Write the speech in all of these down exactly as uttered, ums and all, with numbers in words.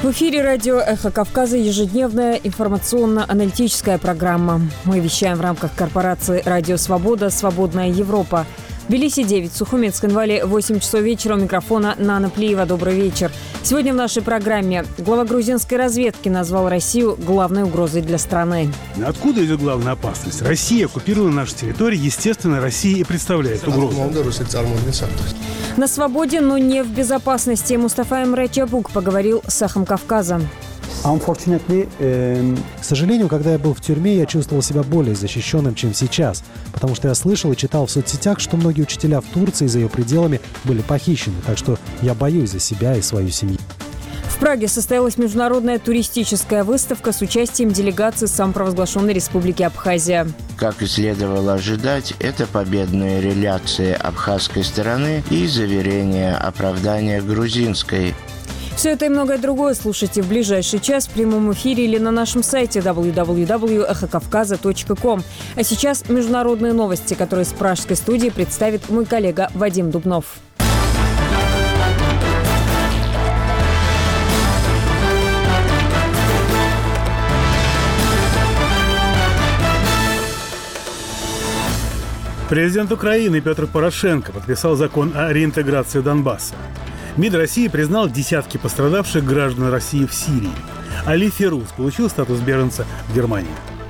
В эфире радио «Эхо Кавказа» ежедневная информационно-аналитическая программа. Мы вещаем в рамках корпорации «Радио Свобода. Свободная Европа». В Тбилиси девять, в Сухуметском Инвале восемь часов вечера. У микрофона Нана Плиева. Добрый вечер. Сегодня в нашей программе глава грузинской разведки назвал Россию главной угрозой для страны. Откуда идет главная опасность? Россия оккупировала наши территории. Естественно, Россия и представляет угрозу. На свободе, но не в безопасности. Мустафа Эмре Чабук поговорил с «Эхом Кавказа». К сожалению, когда я был в тюрьме, я чувствовал себя более защищенным, чем сейчас, потому что я слышал и читал в соцсетях, что многие учителя в Турции и за ее пределами были похищены, так что я боюсь за себя и свою семью. В Праге состоялась международная туристическая выставка с участием делегации самопровозглашенной Республики Абхазия. Как и следовало ожидать, это победные реляции абхазской стороны и заверения оправдания грузинской. Все это и многое другое слушайте в ближайший час в прямом эфире или на нашем сайте дабл ю дабл ю дабл ю точка эхо кавказа точка ком. А сейчас международные новости, которые с пражской студии представит мой коллега Вадим Дубнов. Президент Украины Петр Порошенко подписал закон о реинтеграции Донбасса. МИД России признал десятки пострадавших граждан России в Сирии. Али Фируз получил статус беженца в Германии.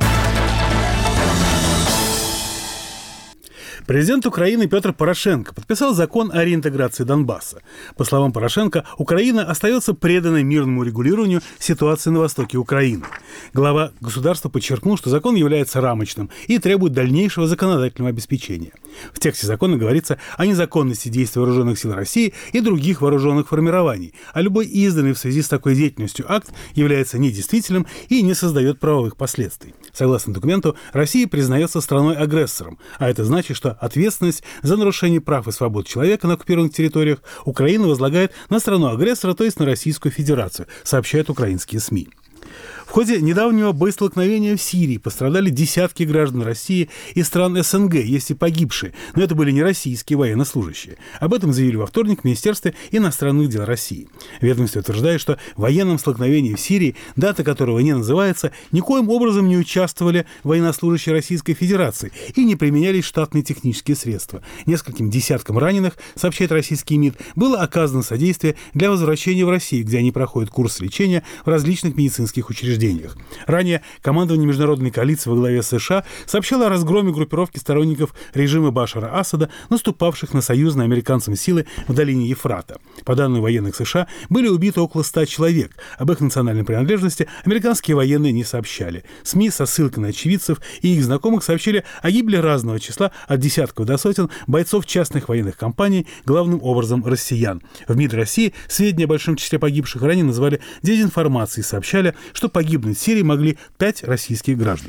Президент Украины Петр Порошенко подписал закон о реинтеграции Донбасса. По словам Порошенко, Украина остается преданной мирному регулированию ситуации на востоке Украины. Глава государства подчеркнул, что закон является рамочным и требует дальнейшего законодательного обеспечения. В тексте закона говорится о незаконности действий вооруженных сил России и других вооруженных формирований, а любой изданный в связи с такой деятельностью акт является недействительным и не создает правовых последствий. Согласно документу, Россия признается страной-агрессором, а это значит, что ответственность за нарушение прав и свобод человека на оккупированных территориях Украина возлагает на страну-агрессора, то есть на Российскую Федерацию, сообщают украинские СМИ. В ходе недавнего боестолкновения в Сирии пострадали десятки граждан России и стран СНГ, есть и погибшие, но это были не российские военнослужащие. Об этом заявили во вторник в Министерстве иностранных дел России. Ведомство утверждает, что в военном столкновении в Сирии, дата которого не называется, никоим образом не участвовали военнослужащие Российской Федерации и не применялись штатные технические средства. Нескольким десяткам раненых, сообщает российский МИД, было оказано содействие для возвращения в Россию, где они проходят курс лечения в различных медицинских учреждениях. Ранее командование международной коалиции во главе США сообщало о разгроме группировки сторонников режима Башара Асада, наступавших на союзные американцам силы в долине Ефрата. По данным военных США, были убиты около ста человек. Об их национальной принадлежности американские военные не сообщали. СМИ со ссылкой на очевидцев и их знакомых сообщили о гибели разного числа от десятков до сотен бойцов частных военных компаний, главным образом россиян. В МИД России сведения о большом числе погибших ранее назвали дезинформацией, сообщали, что погибнуть в Сирии могли пять российских граждан.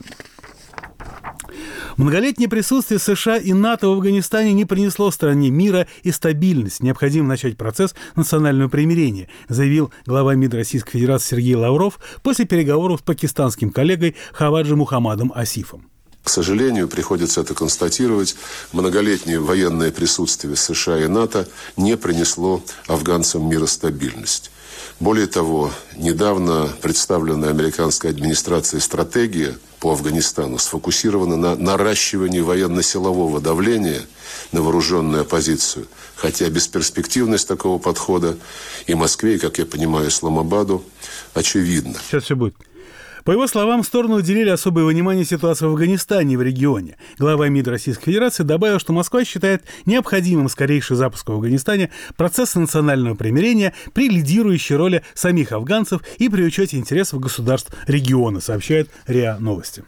Многолетнее присутствие США и НАТО в Афганистане не принесло стране мира и стабильность. Необходимо начать процесс национального примирения, заявил глава МИД Российской Федерации Сергей Лавров после переговоров с пакистанским коллегой Хаваджи Мухаммадом Асифом. К сожалению, приходится это констатировать, многолетнее военное присутствие США и НАТО не принесло афганцам мира стабильность. Более того, недавно представленная американской администрацией стратегия по Афганистану сфокусирована на наращивании военно-силового давления на вооруженную оппозицию, хотя бесперспективность такого подхода и Москве, и, как я понимаю, Исламабаду очевидна. Сейчас все будет. По его словам, стороны уделили особое внимание ситуации в Афганистане и в регионе. Глава МИД Российской Федерации добавил, что Москва считает необходимым скорейший запуск в Афганистане процесса национального примирения при лидирующей роли самих афганцев и при учете интересов государств региона, сообщает РИА Новости.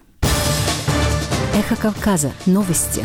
Эхо Кавказа. Новости.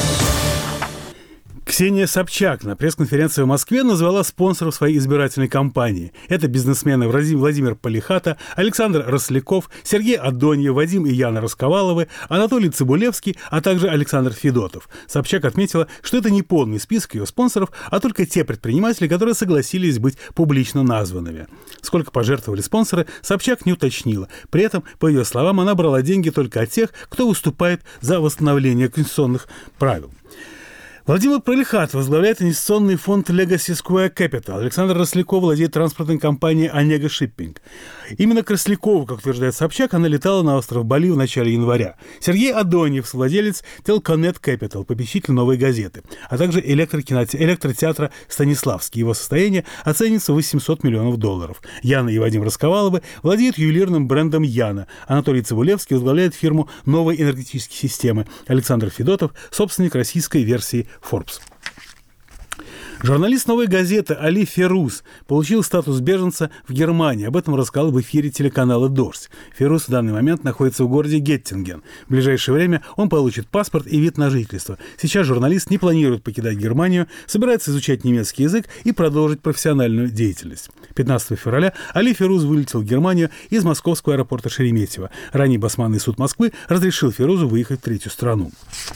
Ксения Собчак на пресс-конференции в Москве назвала спонсоров своей избирательной кампании. Это бизнесмены Владимир Полихата, Александр Росляков, Сергей Адоньев, Вадим и Яна Расковаловы, Анатолий Цыбулевский, а также Александр Федотов. Собчак отметила, что это не полный список ее спонсоров, а только те предприниматели, которые согласились быть публично названными. Сколько пожертвовали спонсоры, Собчак не уточнила. При этом, по ее словам, она брала деньги только от тех, кто выступает за восстановление конституционных правил. Владимир Пролихат возглавляет инвестиционный фонд Legacy Square Capital. Александр Росляков владеет транспортной компанией Onega Shipping. Именно к Рослякову, как утверждает Собчак, она летала на остров Бали в начале января. Сергей Адоньев, владелец Telconet Capital, попечитель «Новой газеты», а также электротеатра «Станиславский». Его состояние оценится в восемьсот миллионов долларов. Яна и Вадим Расковаловы владеют ювелирным брендом «Яна». Анатолий Цибулевский возглавляет фирму «Новой энергетические системы». Александр Федотов – собственник российской версии Forbes. Журналист «Новой газеты» Али Феруз получил статус беженца в Германии. Об этом рассказал в эфире телеканала «Дождь». Феруз в данный момент находится в городе Геттинген. В ближайшее время он получит паспорт и вид на жительство. Сейчас журналист не планирует покидать Германию, собирается изучать немецкий язык и продолжить профессиональную деятельность. пятнадцатого февраля Али Феруз вылетел в Германию из московского аэропорта Шереметьево. Ранее Басманный суд Москвы разрешил Ферузу выехать в третью страну.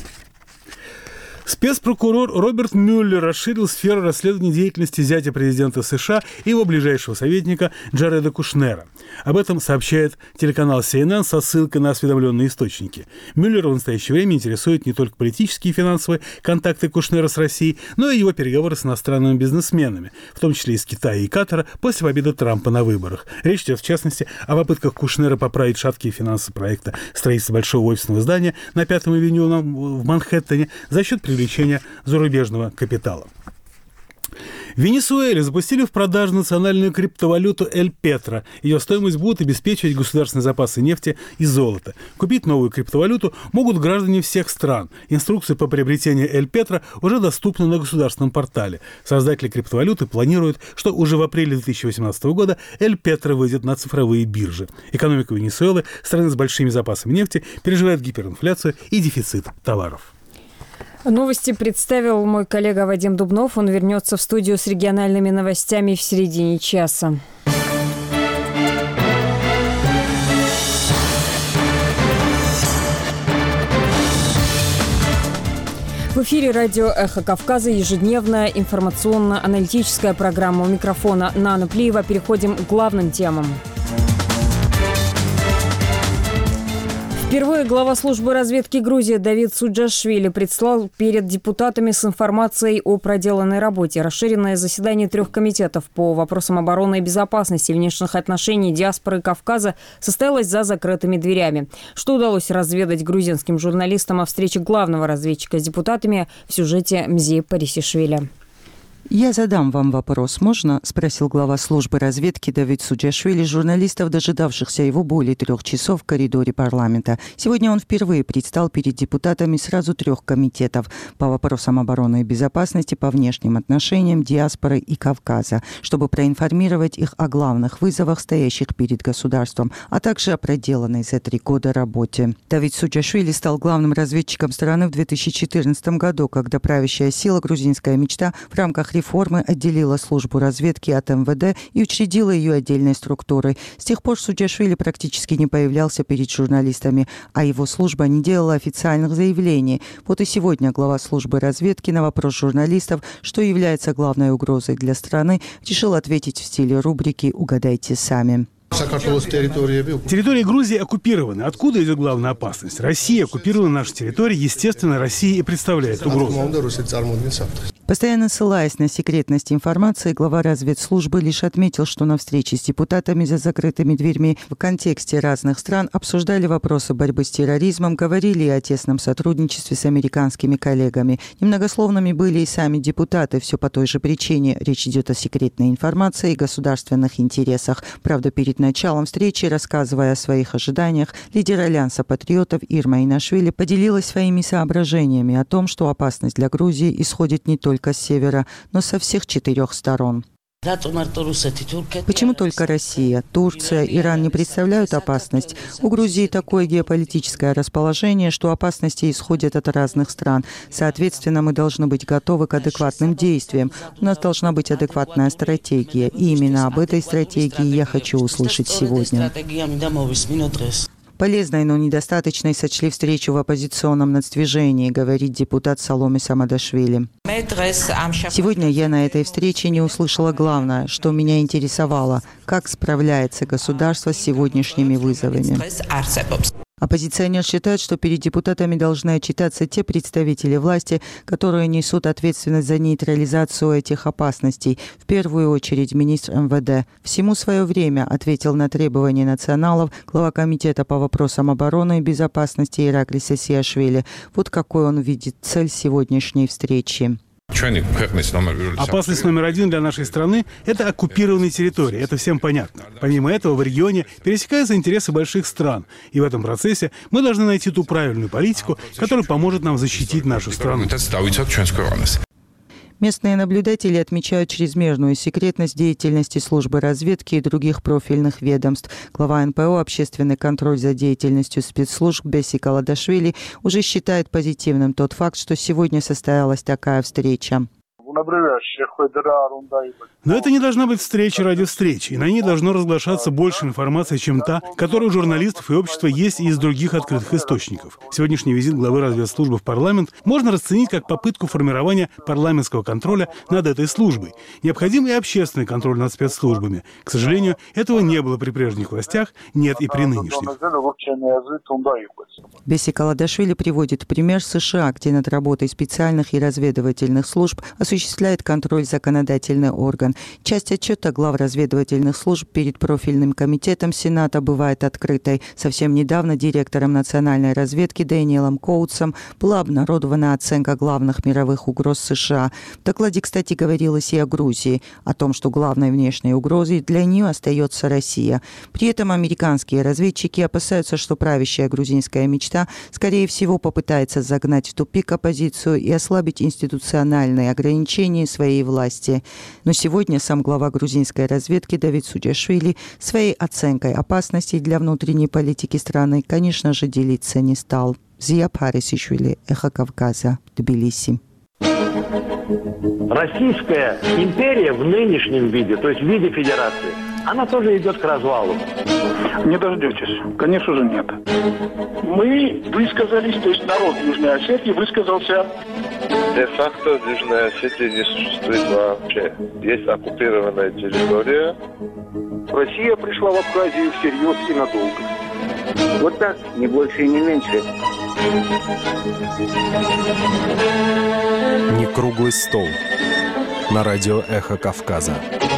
Спецпрокурор Роберт Мюллер расширил сферу расследования деятельности зятя президента США и его ближайшего советника Джареда Кушнера. Об этом сообщает телеканал си эн эн со ссылкой на осведомленные источники. Мюллера в настоящее время интересуют не только политические и финансовые контакты Кушнера с Россией, но и его переговоры с иностранными бизнесменами, в том числе из Китая и Катара, после победы Трампа на выборах. Речь идет, в частности, о попытках Кушнера поправить шаткие финансы проекта строительства большого офисного здания на Пятом авеню в Манхэттене за счет привлечения зарубежного капитала. В Венесуэле запустили в продажу национальную криптовалюту Эль Петро. Ее стоимость будет обеспечивать государственные запасы нефти и золота. Купить новую криптовалюту могут граждане всех стран. Инструкции по приобретению Эль Петро уже доступны на государственном портале. Создатели криптовалюты планируют, что уже в апреле две тысячи восемнадцатого года Эль Петро выйдет на цифровые биржи. Экономика Венесуэлы, страны с большими запасами нефти, переживает гиперинфляцию и дефицит товаров. Новости представил мой коллега Вадим Дубнов. Он вернется в студию с региональными новостями в середине часа. В эфире радио «Эхо Кавказа» ежедневная информационно-аналитическая программа. У микрофона Нана Плиева. Переходим к главным темам. Впервые глава службы разведки Грузии Давид Суджашвили предстал перед депутатами с информацией о проделанной работе. Расширенное заседание трех комитетов по вопросам обороны и безопасности, внешних отношений, диаспоры Кавказа состоялось за закрытыми дверями. Что удалось разведать грузинским журналистам о встрече главного разведчика с депутатами в сюжете Мзи Парисишвили. «Я задам вам вопрос, можно?» – спросил глава службы разведки Давид Суджашвили журналистов, дожидавшихся его более трех часов в коридоре парламента. Сегодня он впервые предстал перед депутатами сразу трех комитетов по вопросам обороны и безопасности, по внешним отношениям, диаспоры и Кавказа, чтобы проинформировать их о главных вызовах, стоящих перед государством, а также о проделанной за три года работе. Давид Суджашвили стал главным разведчиком страны в две тысячи четырнадцатом году, когда правящая сила «Грузинская мечта» в рамках реформы отделила службу разведки от эм вэ дэ и учредила ее отдельной структурой. С тех пор Суджашвили практически не появлялся перед журналистами, а его служба не делала официальных заявлений. Вот и сегодня глава службы разведки на вопрос журналистов, что является главной угрозой для страны, решил ответить в стиле рубрики «Угадайте сами». Территории Грузии оккупированы. Откуда идет главная опасность? Россия оккупировала наши территории. Естественно, Россия и представляет угрозу. Постоянно ссылаясь на секретность информации, глава разведслужбы лишь отметил, что на встрече с депутатами за закрытыми дверьми в контексте разных стран обсуждали вопросы борьбы с терроризмом, говорили о тесном сотрудничестве с американскими коллегами. Немногословными были и сами депутаты, все по той же причине. Речь идет о секретной информации и государственных интересах. Правда, перед началом встречи, рассказывая о своих ожиданиях, лидер Альянса патриотов Ирма Инашвили поделилась своими соображениями о том, что опасность для Грузии исходит не только с севера, но со всех четырех сторон. Почему только Россия, Турция, Иран не представляют опасность? У Грузии такое геополитическое расположение, что опасности исходят от разных стран. Соответственно, мы должны быть готовы к адекватным действиям. У нас должна быть адекватная стратегия. И именно об этой стратегии я хочу услышать сегодня. Полезной, но недостаточной сочли встречу в оппозиционном нацдвижении, говорит депутат Саломе Самадашвили. Сегодня я на этой встрече не услышала главное, что меня интересовало – как справляется государство с сегодняшними вызовами. Оппозиционер считает, что перед депутатами должны отчитаться те представители власти, которые несут ответственность за нейтрализацию этих опасностей. В первую очередь министр эм вэ дэ. «Всему свое время», ответил на требования националов глава комитета по вопросам обороны и безопасности Ираклий Сесиашвили. Вот какой он видит цель сегодняшней встречи. Опасность номер один для нашей страны – это оккупированные территории. Это всем понятно. Помимо этого, в регионе пересекаются интересы больших стран. И в этом процессе мы должны найти ту правильную политику, которая поможет нам защитить нашу страну. Местные наблюдатели отмечают чрезмерную секретность деятельности службы разведки и других профильных ведомств. Глава эн пэ о «Общественный контроль за деятельностью спецслужб» Беси Каладашвили уже считает позитивным тот факт, что сегодня состоялась такая встреча. Но это не должна быть встреча ради встречи, и на ней должно разглашаться больше информации, чем та, которая у журналистов и общества есть и из других открытых источников. Сегодняшний визит главы разведслужбы в парламент можно расценить как попытку формирования парламентского контроля над этой службой. Необходим и общественный контроль над спецслужбами. К сожалению, этого не было при прежних властях, нет и при нынешних. Беси Каладашвили приводит пример США, где над работой специальных и разведывательных служб осуществляет контроль законодательный орган. Часть отчета глав разведывательных служб перед профильным комитетом Сената бывает открытой. Совсем недавно директором национальной разведки Дэниелом Коутсом была обнародована оценка главных мировых угроз США. В докладе, кстати, говорилось и о Грузии, о том, что главной внешней угрозой для нее остается Россия. При этом американские разведчики опасаются, что правящая грузинская мечта, скорее всего, попытается загнать в тупик оппозицию и ослабить институциональные ограничения своей власти. Но сегодня сам глава грузинской разведки Давид Суджашвили своей оценкой опасностей для внутренней политики страны, конечно же, делиться не стал. Зия Парисишвили, Эхо Кавказа, Тбилиси. Российская империя в нынешнем виде, то есть в виде федерации, она тоже идет к развалу. Не дождетесь. Конечно же, нет. Мы высказались, то есть народ Южной Осетии высказался. Де-факто в Южной Осетии не существует вообще. Есть оккупированная территория. Россия пришла в Абхазию всерьез и надолго. Вот так, не больше и не меньше. Не круглый стол. На радио «Эхо Кавказа».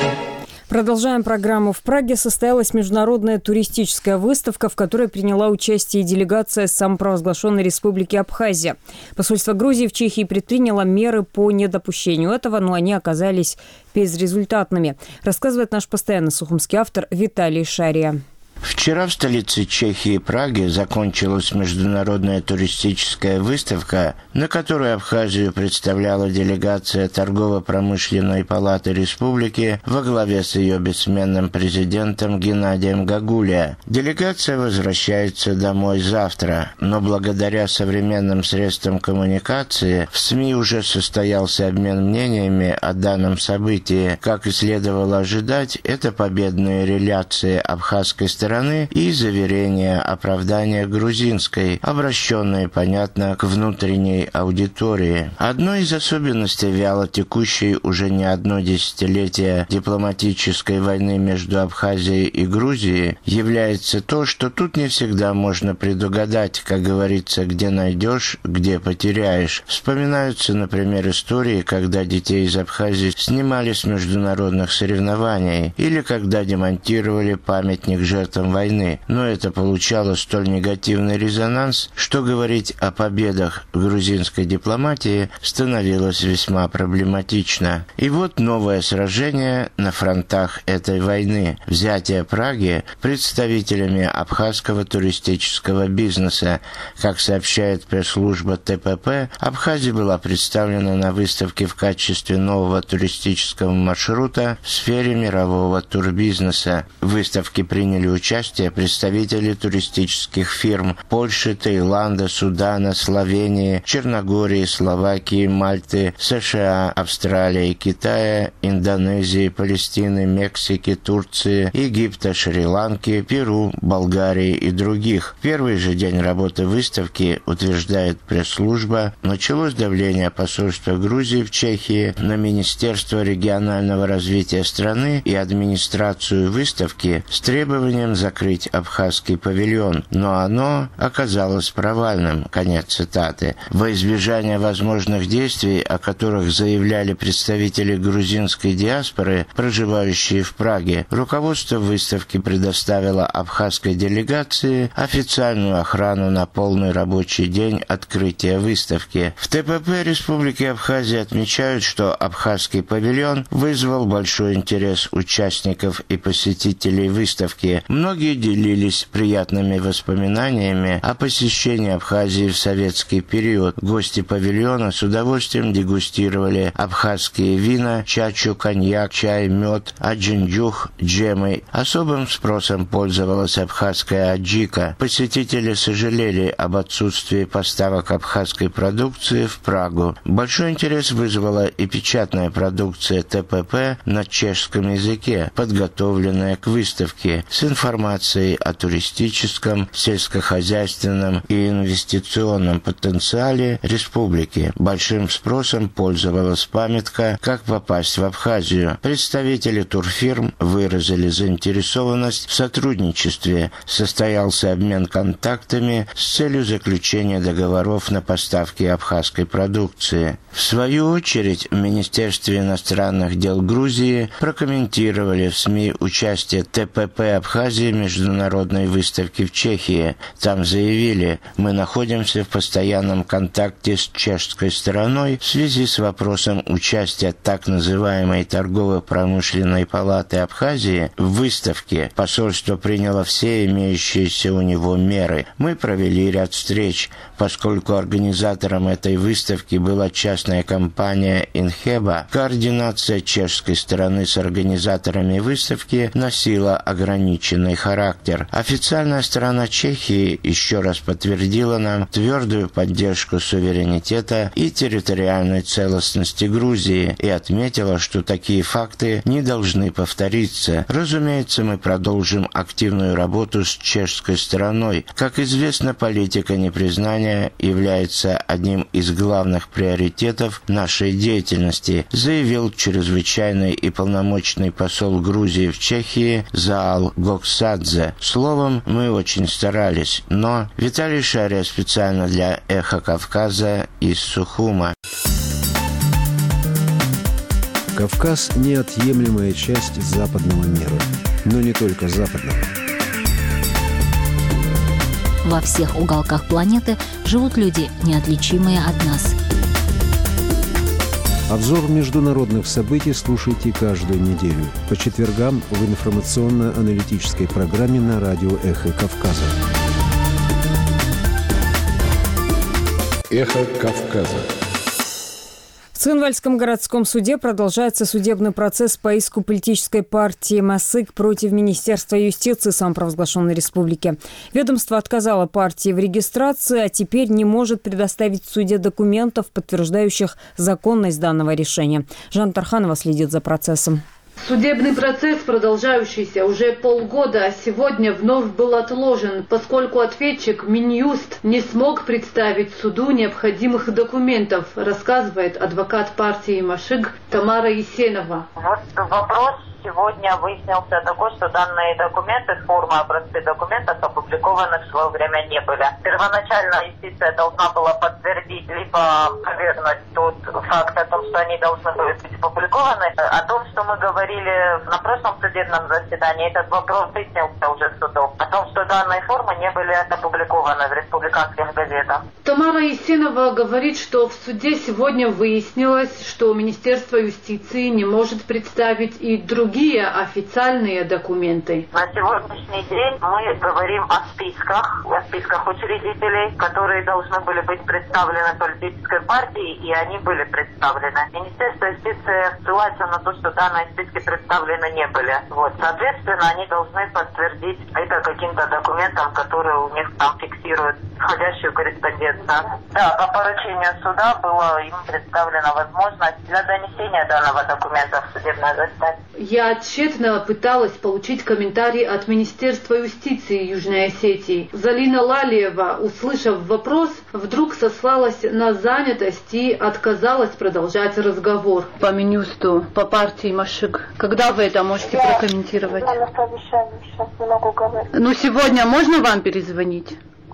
Продолжаем программу. В Праге состоялась международная туристическая выставка, в которой приняла участие делегация самопровозглашенной республики Абхазия. Посольство Грузии в Чехии предприняло меры по недопущению этого, но они оказались безрезультатными, рассказывает наш постоянный сухумский автор Виталий Шария. Вчера в столице Чехии, Праге, закончилась международная туристическая выставка, на которой Абхазию представляла делегация Торгово-промышленной палаты республики во главе с ее бессменным президентом Геннадием Гагуля. Делегация возвращается домой завтра, но благодаря современным средствам коммуникации в СМИ уже состоялся обмен мнениями о данном событии. Как и следовало ожидать, это победные реляции абхазской стороны и заверения оправдания грузинской, обращенные, понятно, к внутренней аудитории. Одной из особенностей вяло текущей уже не одно десятилетие дипломатической войны между Абхазией и Грузией является то, что тут не всегда можно предугадать, как говорится, где найдешь, где потеряешь. Вспоминаются, например, истории, когда детей из Абхазии снимали с международных соревнований или когда демонтировали памятник жертвам войны, но это получало столь негативный резонанс, что говорить о победах грузинской дипломатии становилось весьма проблематично. И вот новое сражение на фронтах этой войны. Взятие Праги представителями абхазского туристического бизнеса. Как сообщает пресс-служба тэ пэ пэ, Абхазия была представлена на выставке в качестве нового туристического маршрута в сфере мирового турбизнеса. В выставке приняли участие представители туристических фирм Польши, Таиланда, Судана, Словении, Черногории, Словакии, Мальты, США, Австралии, Китая, Индонезии, Палестины, Мексики, Турции, Египта, Шри-Ланки, Перу, Болгарии и других. В первый же день работы выставки, утверждает пресс-служба, началось давление посольства Грузии в Чехии на Министерство регионального развития страны и администрацию выставки с требованием намерен закрыть абхазский павильон, но оно оказалось провальным. Конец цитаты. Во избежание возможных действий, о которых заявляли представители грузинской диаспоры, проживающие в Праге, руководство выставки предоставило абхазской делегации официальную охрану на полный рабочий день открытия выставки. В ТПП Республики Абхазия отмечают, что абхазский павильон вызвал большой интерес участников и посетителей выставки. Многие делились приятными воспоминаниями о посещении Абхазии в советский период. Гости павильона с удовольствием дегустировали абхазские вина, чачу, коньяк, чай, мед, аджиндюх, джемы. Особым спросом пользовалась абхазская аджика. Посетители сожалели об отсутствии поставок абхазской продукции в Прагу. Большой интерес вызвала и печатная продукция ТПП на чешском языке, подготовленная к выставке, с информацией о туристическом, сельскохозяйственном и инвестиционном потенциале республики. Большим спросом пользовалась памятка «Как попасть в Абхазию». Представители турфирм выразили заинтересованность в сотрудничестве. Состоялся обмен контактами с целью заключения договоров на поставки абхазской продукции. В свою очередь, в Министерстве иностранных дел Грузии прокомментировали в СМИ участие ТПП Абхазии в международной выставке в Чехии. Там заявили: «Мы находимся в постоянном контакте с чешской стороной в связи с вопросом участия так называемой торгово-промышленной палаты Абхазии в выставке. Посольство приняло все имеющиеся у него меры. Мы провели ряд встреч, поскольку организатором этой выставки была частная компания «Инхеба». Координация чешской стороны с организаторами выставки носила ограниченный характер. Официальная сторона Чехии еще раз подтвердила нам твердую поддержку суверенитета и территориальной целостности Грузии и отметила, что такие факты не должны повториться. Разумеется, мы продолжим активную работу с чешской стороной. Как известно, политика непризнания является одним из главных приоритетов нашей деятельности, заявил чрезвычайный и полномочный посол Грузии в Чехии Заал Гоксадзе. Словом, мы очень старались, но... Виталий Шария специально для «Эхо Кавказа» из Сухума. Кавказ – неотъемлемая часть западного мира, но не только западного. Во всех уголках планеты живут люди, неотличимые от нас. Обзор международных событий слушайте каждую неделю по четвергам в информационно-аналитической программе на радио «Эхо Кавказа». «Эхо Кавказа». В Цхинвальском городском суде продолжается судебный процесс по иску политической партии МАСык против Министерства юстиции самопровозглашенной республики. Ведомство отказало партии в регистрации, а теперь не может предоставить суде документов, подтверждающих законность данного решения. Жанна Тарханова следит за процессом. Судебный процесс, продолжающийся уже полгода, сегодня вновь был отложен, поскольку ответчик Минюст не смог представить суду необходимых документов, рассказывает адвокат партии МАШИГ Тамара Есенова. Вот вопрос сегодня выяснился такой, что данные документы, форма образцы документов опубликованы в свое время не были. Первоначально юстиция должна была подтвердить либо опровергнуть тот факт о том, что они должны были быть опубликованы. О том, что мы говорили на прошлом судебном заседании, этот вопрос выяснился уже судом. О том, что данные формы не были опубликованы в республиканских газетах. Тамара Есенова говорит, что в суде сегодня выяснилось, что Министерство юстиции не может представить и другие Другие официальные документы. На сегодняшний день мы говорим о списках, о списках учредителей, которые должны были быть представлены политической партии, и они были представлены. Министерство юстиции ссылается на то, что данные списки представлены не были. Вот, соответственно, они должны подтвердить это каким-то документом, который у них там фиксирует входящую корреспонденцию. Да, по поручению суда была им представлена возможность для донесения данного документа в судебное заседание. Я тщетно пыталась получить комментарий от Министерства юстиции Южной Осетии. Залина Лалиева, услышав вопрос, вдруг сослалась на занятость и отказалась собиралась продолжать разговор по Минюсту, по партии Машик. Когда вы это можете Я прокомментировать? Я на совещании, сейчас не могу говорить. Ну, сегодня можно вам перезвонить?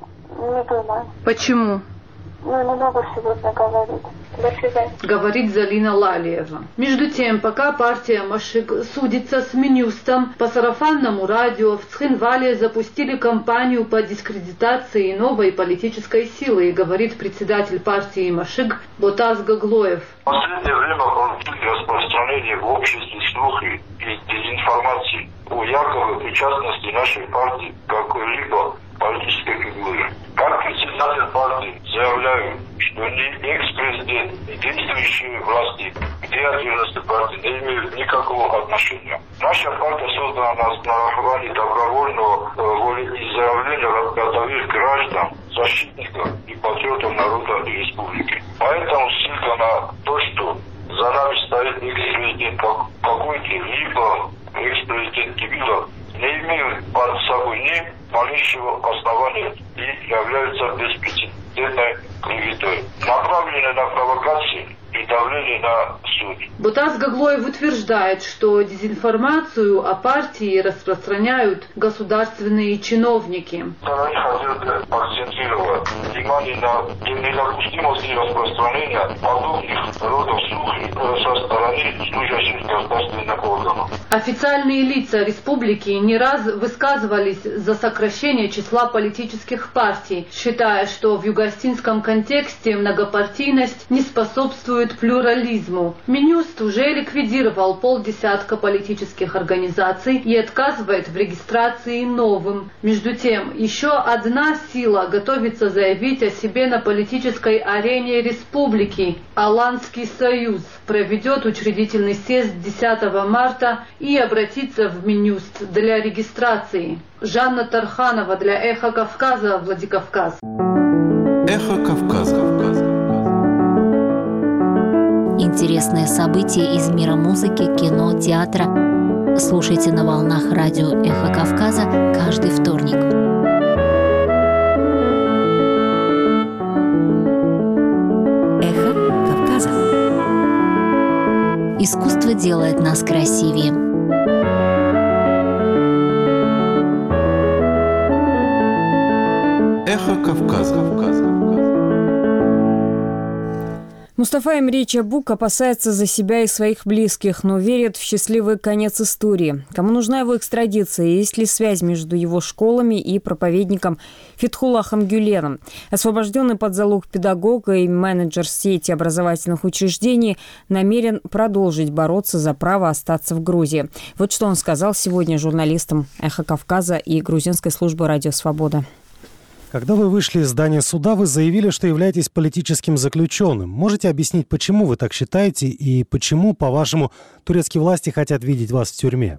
Не думаю. Почему? Ну, не могу сегодня говорить. До свидания. Говорит Залина Лалиева. Между тем, пока партия Машик судится с Минюстом, по сарафанному радио в Цхинвале запустили кампанию по дискредитации новой политической силы, говорит председатель партии Машик Ботаз Гаглоев. В последнее время конфликт распространения в обществе слухи и дезинформации о якобы причастности нашей партии к какой-либо политической фигуре. Как председатель партии заявляю, что ни экс-президент, ни действующие власти к деятельности партии не имеют никакого отношения. Наша партия создана на основании добровольного волеизъявления годовых граждан, защитников и патриотов народа и республики. Поэтому ссылка на то, что за нами стоит экс-президент какой-то, либо экс-президент Кибилов, не имеют под собой ни малейшего основания и являются беспрецедентной клеветой, направленной на провокации и давление на суд. Ботаз Гаглоев утверждает, что дезинформацию о партии распространяют государственные чиновники. Они хотят акцентировать внимание на недопустимости распространения подобных родов слухов со стороны служащих государственных органов. Официальные лица республики не раз высказывались за сокращение числа политических партий, считая, что в юго-остинском контексте многопартийность не способствует плюрализму. Минюст уже ликвидировал полдесятка политических организаций и отказывает в регистрации новым. Между тем, еще одна сила готовится заявить о себе на политической арене республики. Аланский союз проведет учредительный съезд десятого марта и обратится в Минюст для регистрации. Жанна Тарханова для «Эхо Кавказа», Владикавказ. «Эхо Кавказа». Интересные события из мира музыки, кино, театра. Слушайте на волнах радио «Эхо Кавказа» каждый вторник. «Эхо Кавказа». Искусство делает нас красивее. «Эхо Кавказа». Мустафа Эмри Чабук опасается за себя и своих близких, но верит в счастливый конец истории. Кому нужна его экстрадиция? Есть ли связь между его школами и проповедником Фетхуллахом Гюленом? Освобожденный под залог педагог и менеджер сети образовательных учреждений намерен продолжить бороться за право остаться в Грузии. Вот что он сказал сегодня журналистам «Эхо Кавказа» и грузинской службы «Радио Свобода». Когда вы вышли из здания суда, вы заявили, что являетесь политическим заключенным. Можете объяснить, почему вы так считаете и почему, по-вашему, турецкие власти хотят видеть вас в тюрьме?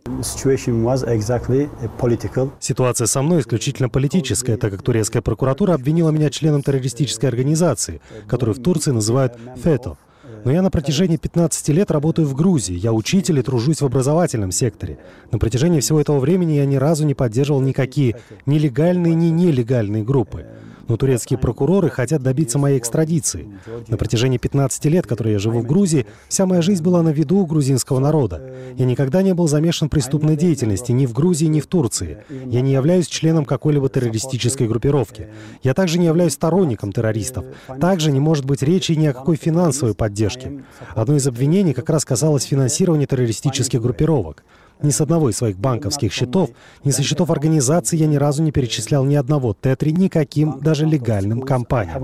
Ситуация со мной исключительно политическая, так как турецкая прокуратура обвинила меня членом террористической организации, которую в Турции называют «фето». Но я на протяжении пятнадцати лет работаю в Грузии. Я учитель и тружусь в образовательном секторе. На протяжении всего этого времени я ни разу не поддерживал никакие ни легальные, ни нелегальные группы. Но турецкие прокуроры хотят добиться моей экстрадиции. На протяжении пятнадцати лет, которые я живу в Грузии, вся моя жизнь была на виду у грузинского народа. Я никогда не был замешан в преступной деятельности ни в Грузии, ни в Турции. Я не являюсь членом какой-либо террористической группировки. Я также не являюсь сторонником террористов. Также не может быть речи ни о какой финансовой поддержке. Одно из обвинений как раз касалось финансирования террористических группировок. Ни с одного из своих банковских счетов, ни со счетов организации я ни разу не перечислял ни одного тетри никаким, даже легальным компаниям.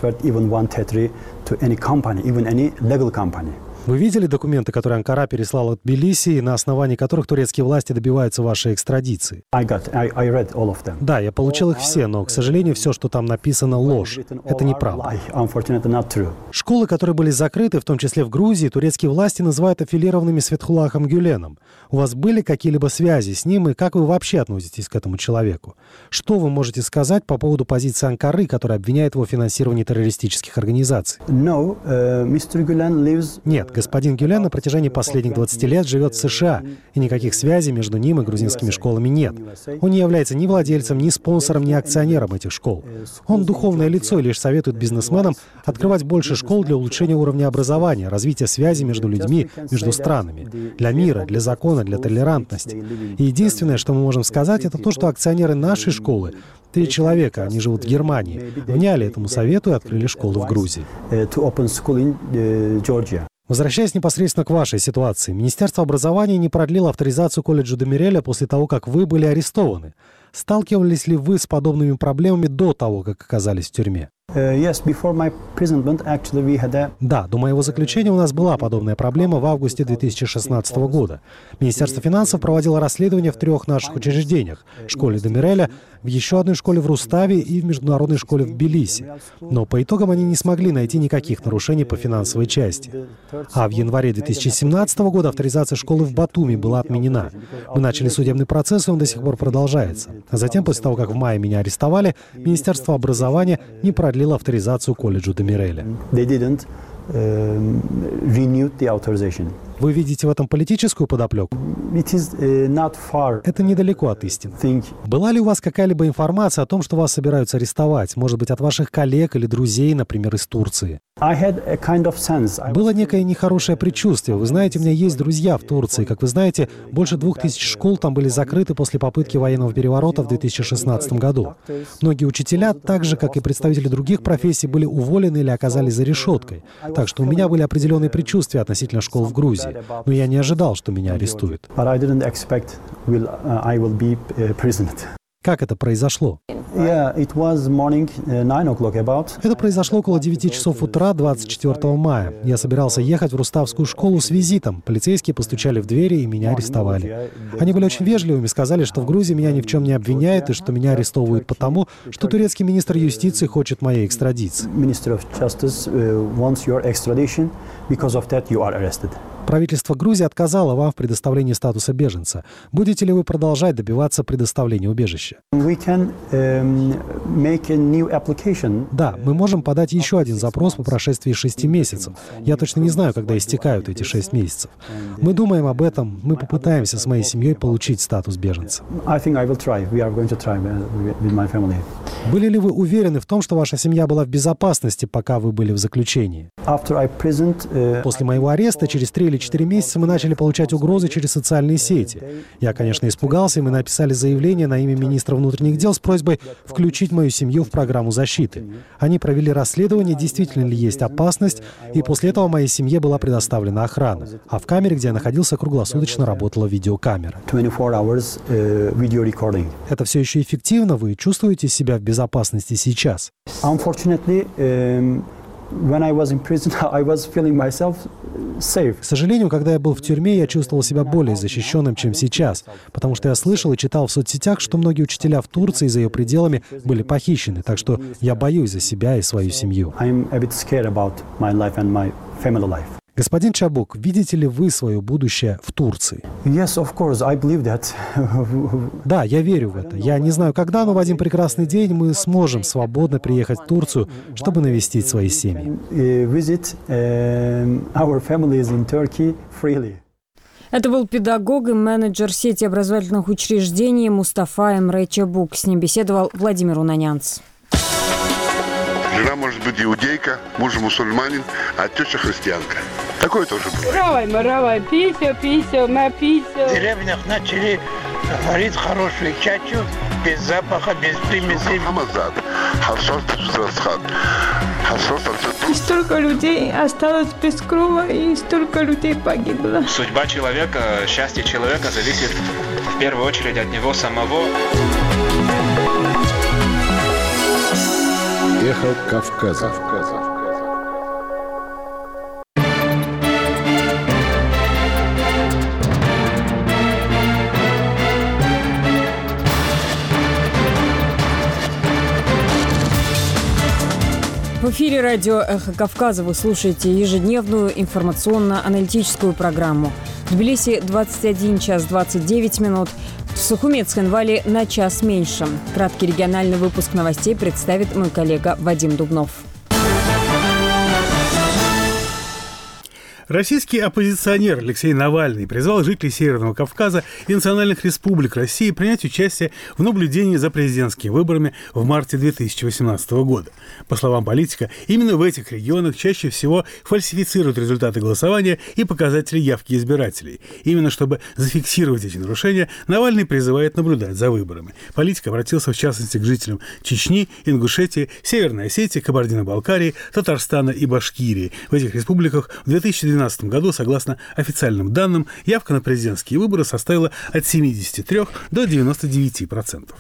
Вы видели документы, которые Анкара переслала Тбилиси, на основании которых турецкие власти добиваются вашей экстрадиции? I got, I, I read all of them. Да, я получил их все, но, к сожалению, все, что там написано, ложь. Это неправда. Школы, которые были закрыты, в том числе в Грузии, турецкие власти называют аффилированными с Фетхуллахом Гюленом. У вас были какие-либо связи с ним, и как вы вообще относитесь к этому человеку? Что вы можете сказать по поводу позиции Анкары, которая обвиняет его в финансировании террористических организаций? No, uh, мистер Gülen lives... Нет. Господин Гюлен на протяжении последних двадцати лет живет в США, и никаких связей между ним и грузинскими школами нет. Он не является ни владельцем, ни спонсором, ни акционером этих школ. Он духовное лицо и лишь советует бизнесменам открывать больше школ для улучшения уровня образования, развития связи между людьми, между странами, для мира, для закона, для толерантности. И единственное, что мы можем сказать, это то, что акционеры нашей школы, три человека, они живут в Германии, вняли этому совету и открыли школы в Грузии. Возвращаясь непосредственно к вашей ситуации, Министерство образования не продлило авторизацию колледжа Демиреля после того, как вы были арестованы. Сталкивались ли вы с подобными проблемами до того, как оказались в тюрьме? Да, до моего заключения у нас была подобная проблема в августе две тысячи шестнадцатого года. Министерство финансов проводило расследование в трех наших учреждениях – школе Демиреля, в еще одной школе в Руставе и в международной школе в Тбилиси. Но по итогам они не смогли найти никаких нарушений по финансовой части. А в январе две тысячи семнадцатого года авторизация школы в Батуми была отменена. Мы начали судебный процесс, и он до сих пор продолжается. А затем, после того, как в мае меня арестовали, Министерство образования не продлило авторизацию колледжу Демиреля. Вы видите в этом политическую подоплеку? Это недалеко от истины. Была ли у вас какая-либо информация о том, что вас собираются арестовать? Может быть, от ваших коллег или друзей, например, из Турции? Было некое нехорошее предчувствие. Вы знаете, у меня есть друзья в Турции. Как вы знаете, больше двух тысяч школ там были закрыты после попытки военного переворота в две тысячи шестнадцатом году. Многие учителя, так же, как и представители других профессий, были уволены или оказались за решеткой. Так что у меня были определенные предчувствия относительно школ в Грузии. Но я не ожидал, что меня арестуют. Как это произошло? Это произошло около девяти часов утра двадцать четвёртого мая. Я собирался ехать в Руставскую школу с визитом. Полицейские постучали в двери и меня арестовали. Они были очень вежливыми, сказали, что в Грузии меня ни в чем не обвиняют и что меня арестовывают потому, что турецкий министр юстиции хочет моей экстрадиции. Правительство Грузии отказало вам в предоставлении статуса беженца. Будете ли вы продолжать добиваться предоставления убежища? Да, мы можем подать еще один запрос по прошествии шести месяцев. Я точно не знаю, когда истекают эти шесть месяцев. Мы думаем об этом, мы попытаемся с моей семьей получить статус беженца. Были ли вы уверены в том, что ваша семья была в безопасности, пока вы были в заключении? После моего ареста через три или четыре месяца мы начали получать угрозы через социальные сети. Я, конечно, испугался, и мы написали заявление на имя министра внутренних дел с просьбой включить мою семью в программу защиты. Они провели расследование, действительно ли есть опасность, и после этого моей семье была предоставлена охрана. А в камере, где я находился, круглосуточно работала видеокамера. Это все еще эффективно? Вы чувствуете себя в безопасности сейчас? К сожалению, когда я был в тюрьме, я чувствовал себя более защищенным, чем сейчас, потому что я слышал и читал в соцсетях, что многие учителя в Турции и за ее пределами были похищены, так что я боюсь за себя и свою семью. Господин Чабук, видите ли вы свое будущее в Турции? Yes, of course, I believe that. Да, я верю в это. Я не знаю когда, но в один прекрасный день мы сможем свободно приехать в Турцию, чтобы навестить свои семьи. Visit our families in Turkey freely. Это был педагог и менеджер сети образовательных учреждений Мустафа Эмре Чабук. С ним беседовал Владимир Унанянц. Жена может быть иудейка, муж мусульманин, а теща христианка. Такое тоже бывает. Равай, маравай, пися, пися, на пися. В деревнях начали варить хорошую чачу, без запаха, без примесей. Хамазад, харсос тусрасхан, харсос тусрасхан. И столько людей осталось без крова, и столько людей погибло. Судьба человека, счастье человека зависит в первую очередь от него самого. Эхо Кавказа. В эфире радио «Эхо Кавказа» вы слушаете ежедневную информационно-аналитическую программу. В Тбилиси двадцать один час двадцать девять минут. В Сухумет-Цхинвале на час меньше. Краткий региональный выпуск новостей представит мой коллега Вадим Дубнов. Российский оппозиционер Алексей Навальный призвал жителей Северного Кавказа и национальных республик России принять участие в наблюдении за президентскими выборами в марте две тысячи восемнадцатого года. По словам политика, именно в этих регионах чаще всего фальсифицируют результаты голосования и показатели явки избирателей. Именно чтобы зафиксировать эти нарушения, Навальный призывает наблюдать за выборами. Политик обратился в частности к жителям Чечни, Ингушетии, Северной Осетии, Кабардино-Балкарии, Татарстана и Башкирии. В этих республиках в две тысячи двенадцатом году, согласно официальным данным, явка на президентские выборы составила от семидесяти трёх до девяноста девяти процентов.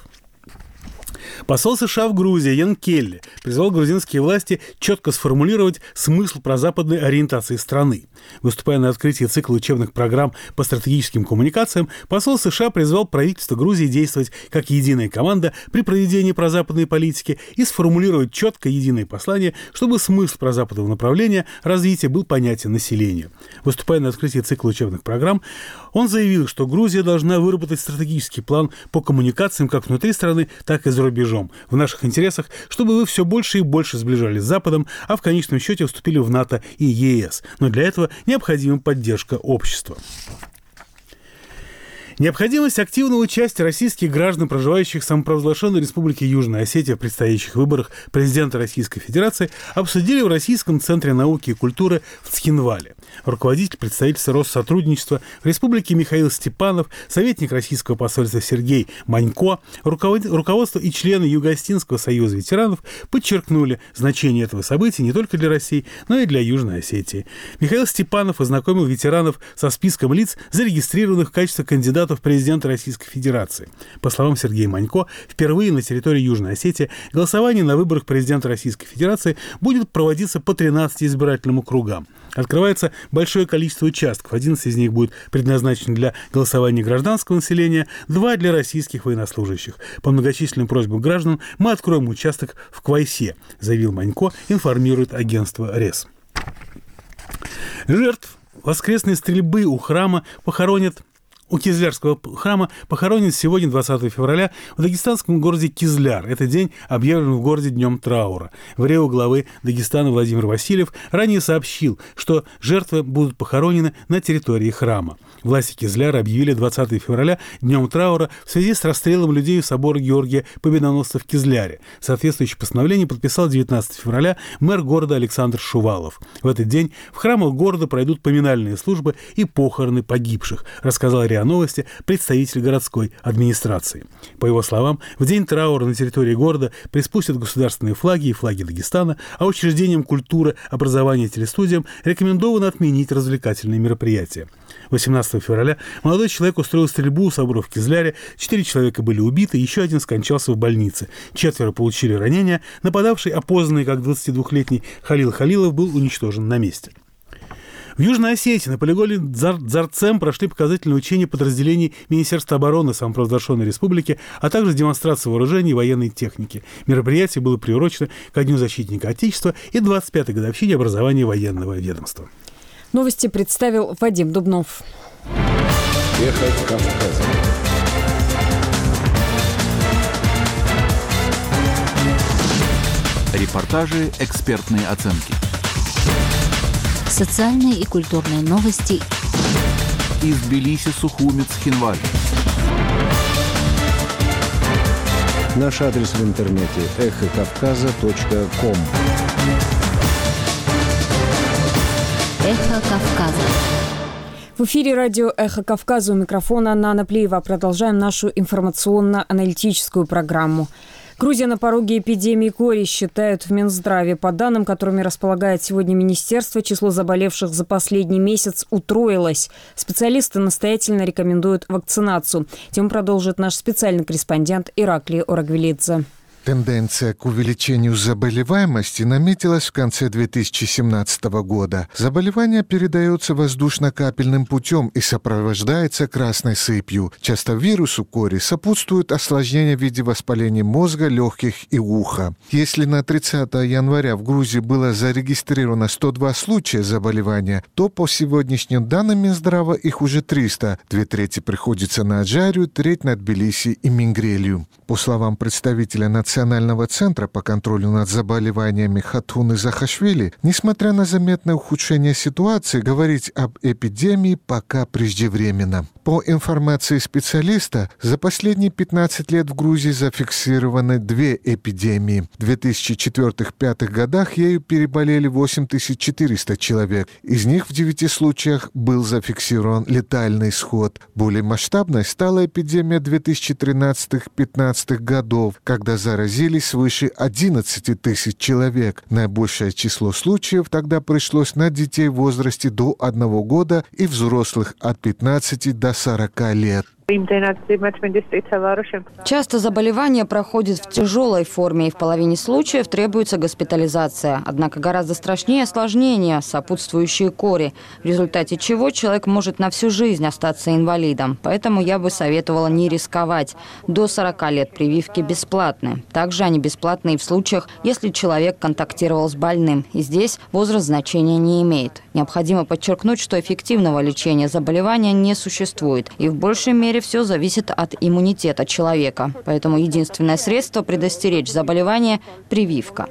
Посол США в Грузии Ян Келли призвал грузинские власти четко сформулировать смысл прозападной ориентации страны. Выступая на открытии цикла учебных программ по стратегическим коммуникациям, посол США призвал правительство Грузии действовать как единая команда при проведении прозападной политики и сформулировать четко единое послание, чтобы смысл прозападного направления развития был понятен населению. Выступая на открытии цикла учебных программ, он заявил, что Грузия должна выработать стратегический план по коммуникациям как внутри страны, так и за рубежом. В наших интересах, чтобы вы все больше и больше сближались с Западом, а в конечном счете вступили в НАТО и ЕС. Но для этого необходима поддержка общества. Необходимость активного участия российских граждан, проживающих в самопровозглашенной Республике Южная Осетия в предстоящих выборах президента Российской Федерации, обсудили в Российском центре науки и культуры в Цхинвале. Руководитель представительства Россотрудничества в Республике Михаил Степанов, советник российского посольства Сергей Манько, руководство и члены Юго-Осетинского союза ветеранов подчеркнули значение этого события не только для России, но и для Южной Осетии. Михаил Степанов ознакомил ветеранов со списком лиц, зарегистрированных в качестве кандидатов в президенты Российской Федерации. По словам Сергея Манько, впервые на территории Южной Осетии голосование на выборах президента Российской Федерации будет проводиться по тринадцати избирательным округам. Открывается большое количество участков. одиннадцать из них будет предназначены для голосования гражданского населения, два для российских военнослужащих. По многочисленным просьбам граждан мы откроем участок в Квайсе, заявил Манько, информирует агентство РЕС. Жертв воскресной стрельбы у храма похоронят У Кизлярского храма похоронен сегодня, двадцатого февраля, в дагестанском городе Кизляр. Этот день объявлен в городе днем траура. В РИО главы Дагестана Владимир Васильев ранее сообщил, что жертвы будут похоронены на территории храма. Власти Кизляра объявили двадцатого февраля днем траура в связи с расстрелом людей в соборе Георгия Победоносца в Кизляре. Соответствующее постановление подписал девятнадцатого февраля мэр города Александр Шувалов. В этот день в храмах города пройдут поминальные службы и похороны погибших, рассказал РИА Новости представитель городской администрации. По его словам, в день траура на территории города приспустят государственные флаги и флаги Дагестана, а учреждениям культуры, образования и телестудиям рекомендовано отменить развлекательные мероприятия. восемнадцатого февраля молодой человек устроил стрельбу у собора в Кизляре, четыре человека были убиты, еще один скончался в больнице. Четверо получили ранения, нападавший, опознанный как двадцатидвухлетний Халил Халилов, был уничтожен на месте. В Южной Осетии на полигоне Дзарцем прошли показательные учения подразделений Министерства обороны самопровозглашенной республики, а также демонстрация вооружений и военной техники. Мероприятие было приурочено ко Дню защитника Отечества и двадцать пятой годовщине образования военного ведомства. Новости представил Вадим Дубнов. Эхо Кавказа. Репортажи, экспертные оценки. Социальные и культурные новости из Тбилиси, Сухуми, Цхинваль. Наш адрес в интернете эхо кавказа точка ком. Эхо Кавказа. В эфире радио «Эхо Кавказа», у микрофона Нана Плиева. Продолжаем нашу информационно-аналитическую программу. Грузия на пороге эпидемии кори, считают в Минздраве. По данным, которыми располагает сегодня министерство, число заболевших за последний месяц утроилось. Специалисты настоятельно рекомендуют вакцинацию. Тему продолжит наш специальный корреспондент Ираклий Орагвелидзе. Тенденция к увеличению заболеваемости наметилась в конце две тысячи семнадцатого года. Заболевание передается воздушно-капельным путем и сопровождается красной сыпью. Часто вирусу кори сопутствуют осложнения в виде воспаления мозга, легких и уха. Если на тридцатого января в Грузии было зарегистрировано сто два случая заболевания, то по сегодняшним данным Минздрава их уже триста. Две трети приходится на Аджарию, треть на Тбилиси и Мингрелию. По словам представителя Национального Национального центра по контролю над заболеваниями Хатуны Захашвили, несмотря на заметное ухудшение ситуации, говорить об эпидемии пока преждевременно. По информации специалиста, за последние пятнадцать лет в Грузии зафиксированы две эпидемии. В две тысячи четвёртом — две тысячи пятом годах ею переболели восемь тысяч четыреста человек. Из них в девяти случаях был зафиксирован летальный исход. Более масштабной стала эпидемия две тысячи тринадцатого — две тысячи пятнадцатого годов, когда заразились свыше одиннадцати тысяч человек. Наибольшее число случаев тогда пришлось на детей в возрасте до одного года и взрослых от пятнадцати до сорока лет. Часто заболевание проходит в тяжелой форме, и в половине случаев требуется госпитализация. Однако гораздо страшнее осложнения, сопутствующие кори, в результате чего человек может на всю жизнь остаться инвалидом. Поэтому я бы советовала не рисковать. До сорока лет прививки бесплатны. Также они бесплатны и в случаях, если человек контактировал с больным. И здесь возраст значения не имеет. Необходимо подчеркнуть, что эффективного лечения заболевания не существует. И в большей мере все зависит от иммунитета человека. Поэтому единственное средство предостеречь заболевание – прививка.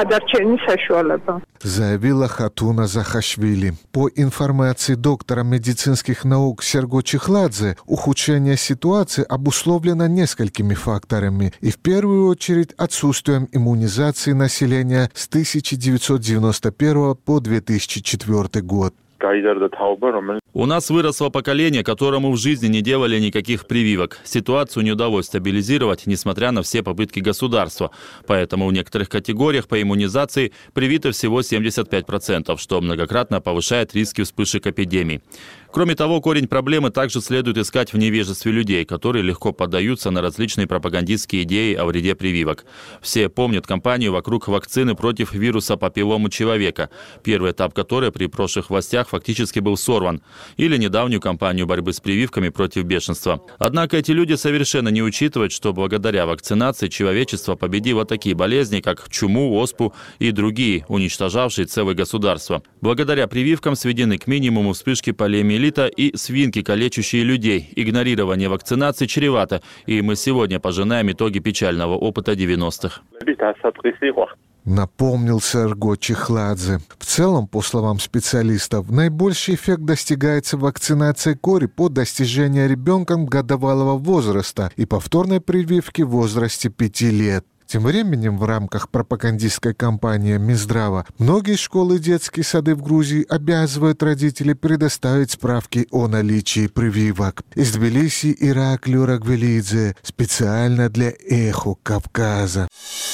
Заявила Хатуна Захашвили. По информации доктора медицинских наук Серго Чехладзе, ухудшение ситуации обусловлено несколькими факторами. И в первую очередь отсутствием иммунизации населения с тысяча девятьсот девяносто первого по две тысячи четвёртый год. У нас выросло поколение, которому в жизни не делали никаких прививок. Ситуацию не удалось стабилизировать, несмотря на все попытки государства. Поэтому в некоторых категориях по иммунизации привито всего семьдесят пять процентов, что многократно повышает риски вспышек эпидемий. Кроме того, корень проблемы также следует искать в невежестве людей, которые легко поддаются на различные пропагандистские идеи о вреде прививок. Все помнят кампанию вокруг вакцины против вируса папилломы человека, первый этап которой при прошлых властях фактически был сорван, или недавнюю кампанию борьбы с прививками против бешенства. Однако эти люди совершенно не учитывают, что благодаря вакцинации человечество победило такие болезни, как чуму, оспу и другие, уничтожавшие целые государства. Благодаря прививкам сведены к минимуму вспышки полиомиелита и свинки, калечащие людей. Игнорирование вакцинации чревато, и мы сегодня пожинаем итоги печального опыта девяностых. Напомнил Серго Чехладзе. В целом, по словам специалистов, наибольший эффект достигается вакцинацией кори по достижении ребенком годовалого возраста и повторной прививки в возрасте пяти лет. Тем временем в рамках пропагандистской кампании Минздрава многие школы и детские сады в Грузии обязывают родителей предоставить справки о наличии прививок. Из Тбилиси Ираклий Рагвелидзе специально для «Эхо Кавказа».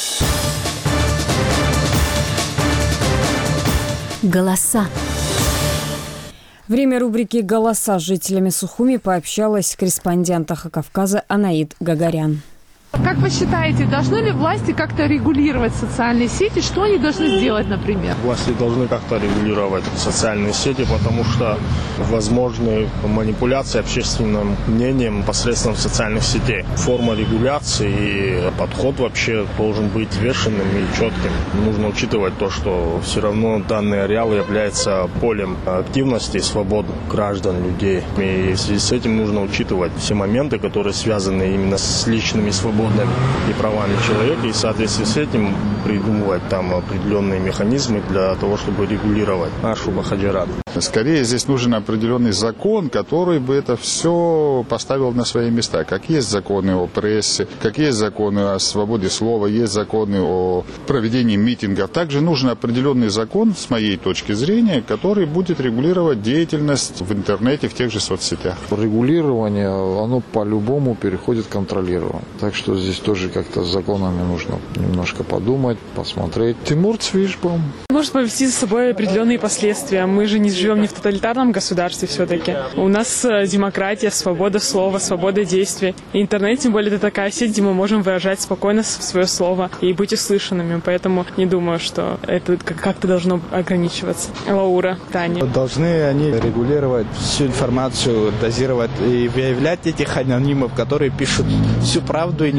Голоса. Время рубрики «Голоса» с жителями Сухуми пообщалась корреспондент «Эхо Кавказа» Анаид Гагарян. Как вы считаете, должны ли власти как-то регулировать социальные сети? Что они должны сделать, например? Власти должны как-то регулировать социальные сети, потому что возможны манипуляции общественным мнением посредством социальных сетей. Форма регуляции и подход вообще должен быть взвешенным и четким. Нужно учитывать то, что все равно данный ареал является полем активности и свобод граждан, людей. И в связи с этим нужно учитывать все моменты, которые связаны именно с личными свободами и правами человека, и в соответствии с этим придумывать там определенные механизмы для того, чтобы регулировать нашу Бахаджират. Скорее здесь нужен определенный закон, который бы это все поставил на свои места. Как есть законы о прессе, как есть законы о свободе слова, есть законы о проведении митингов. Также нужен определенный закон, с моей точки зрения, который будет регулировать деятельность в интернете, в тех же соцсетях. Регулирование, оно по-любому переходит к контролированию. Так что здесь тоже как-то с законами нужно немножко подумать, посмотреть. Тимур Цвишбом. Может повести за собой определенные последствия. Мы же не живем не в тоталитарном государстве все-таки. У нас демократия, свобода слова, свобода действий. И интернет, тем более, это такая сеть, где мы можем выражать спокойно свое слово и быть услышанными. Поэтому не думаю, что это как-то должно ограничиваться. Лаура, Таня. Должны они регулировать всю информацию, дозировать и выявлять этих анонимов, которые пишут всю правду и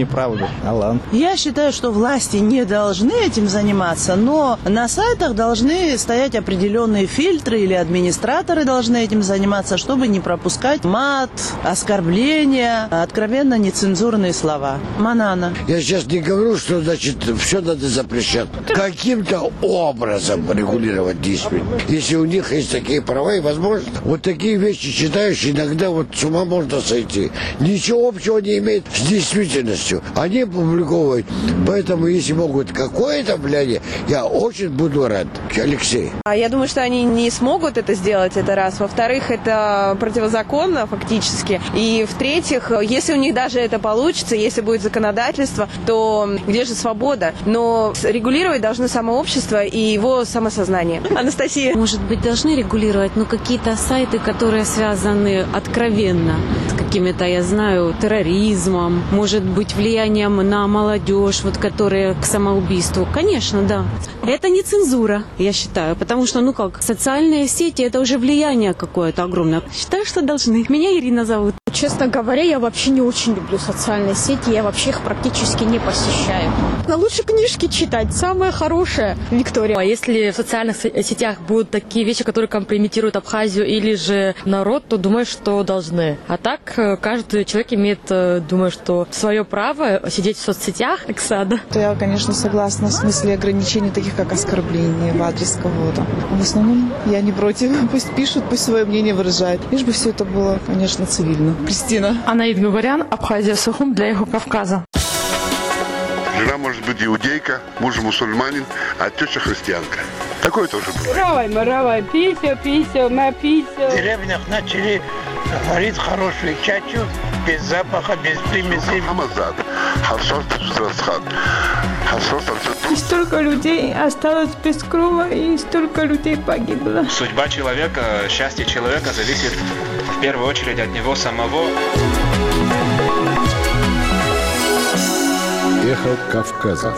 неправду. Алан. Я считаю, что власти не должны этим заниматься, но на сайтах должны стоять определенные фильтры или администраторы должны этим заниматься, чтобы не пропускать мат, оскорбления, откровенно нецензурные слова. Манана. Я сейчас не говорю, что, значит, все надо запрещать. Каким-то образом регулировать действительно. Если у них есть такие права и возможности, вот такие вещи читаешь, иногда вот с ума можно сойти. Ничего общего не имеет с действительностью. Они публиковывают. Поэтому, если могут какое-то влияние, я очень буду рад. Алексей. Я думаю, что они не смогут это сделать, это раз. Во-вторых, это противозаконно фактически. И в-третьих, если у них даже это получится, если будет законодательство, то где же свобода? Но регулировать должно само общество и его самосознание. Анастасия. Может быть, должны регулировать, но какие-то сайты, которые связаны откровенно с какими-то, я знаю, терроризмом, может быть, влиянием на молодежь, вот, которые к самоубийству. Конечно, да. Это не цензура, я считаю, потому что, ну как, социальные сети – это уже влияние какое-то огромное. Считаю, что должны. Меня Ирина зовут. Честно говоря, я вообще не очень люблю социальные сети, я вообще их практически не посещаю. Но лучше книжки читать, самое хорошее, Виктория. А если в социальных сетях будут такие вещи, которые компрометируют Абхазию или же народ, то думаю, что должны. А так, каждый человек имеет, думаю, что свое право сидеть в соцсетях, Оксана. Я, конечно, согласна в смысле ограничений таких, как оскорбление в адрес кого-то. В основном я не против. Пусть пишут, пусть свое мнение выражают. Лишь бы все это было, конечно, цивильно. Кристина. Анаид Гугарян, Абхазия, Сухум для Эхо Кавказа. Жена может быть иудейка, муж мусульманин, а теща христианка. Такое тоже бывает. Равай, маравай, писю, писю, на писю. В деревнях начали варить хорошую чачу, без запаха, без примесей. И столько людей осталось без крова, и столько людей погибло. Судьба человека, счастье человека зависит в первую очередь от него самого. Эхо Кавказа.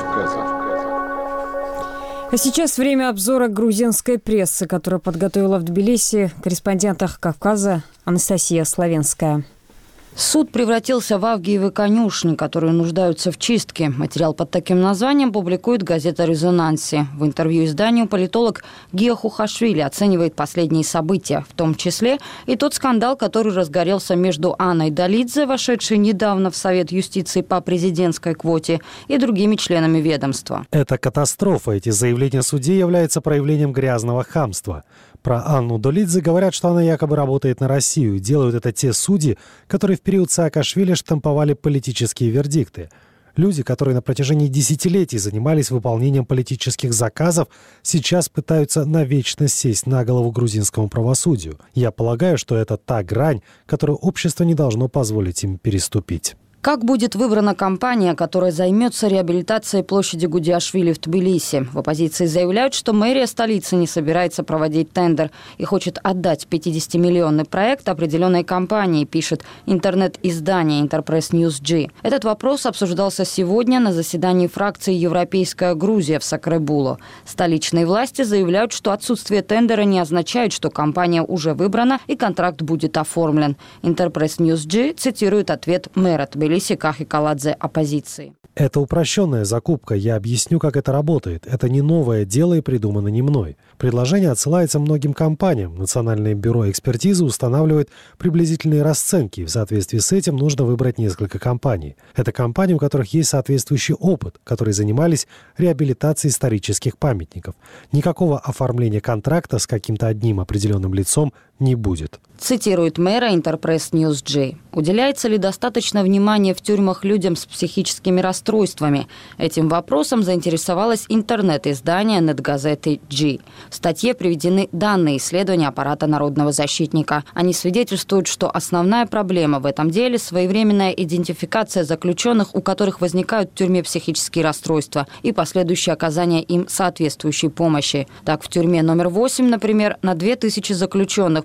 А сейчас время обзора грузинской прессы, которую подготовила в Тбилиси корреспондент «Эхо Кавказа» Анастасия Славенская. Суд превратился в авгиевы конюшни, которые нуждаются в чистке. Материал под таким названием публикует газета «Резонанси». В интервью изданию политолог Гия Хухашвили оценивает последние события, в том числе и тот скандал, который разгорелся между Анной Долидзе, вошедшей недавно в Совет юстиции по президентской квоте, и другими членами ведомства. Это катастрофа. Эти заявления судей являются проявлением грязного хамства. Про Анну Долидзе говорят, что она якобы работает на Россию. Делают это те судьи, которые в период Саакашвили штамповали политические вердикты. Люди, которые на протяжении десятилетий занимались выполнением политических заказов, сейчас пытаются навечно сесть на голову грузинскому правосудию. Я полагаю, что это та грань, которую общество не должно позволить им переступить. Как будет выбрана компания, которая займется реабилитацией площади Гудиашвили в Тбилиси? В оппозиции заявляют, что мэрия столицы не собирается проводить тендер и хочет отдать пятидесятимиллионный проект определенной компании, пишет интернет-издание Интерпресс Ньюс Джи. Этот вопрос обсуждался сегодня на заседании фракции «Европейская Грузия» в Сакребуло. Столичные власти заявляют, что отсутствие тендера не означает, что компания уже выбрана и контракт будет оформлен. Интерпресс Ньюс Джи цитирует ответ мэра Тбилиси Кахи Каладзе оппозиции. Это упрощенная закупка. Я объясню, как это работает. Это не новое дело и придумано не мной. Предложение отсылается многим компаниям. Национальное бюро экспертизы устанавливает приблизительные расценки. В соответствии с этим нужно выбрать несколько компаний. Это компании, у которых есть соответствующий опыт, которые занимались реабилитацией исторических памятников. Никакого оформления контракта с каким-то одним определенным лицом не будет. Цитирует мэра Интерпресс Ньюс Джи. Уделяется ли достаточно внимания в тюрьмах людям с психическими расстройствами? Этим вопросом заинтересовалось интернет-издание Нетгазеты Джи. В статье приведены данные исследования аппарата народного защитника. Они свидетельствуют, что основная проблема в этом деле – своевременная идентификация заключенных, у которых возникают в тюрьме психические расстройства, и последующее оказание им соответствующей помощи. Так, в тюрьме номер восемь, например, на две тысячи заключенных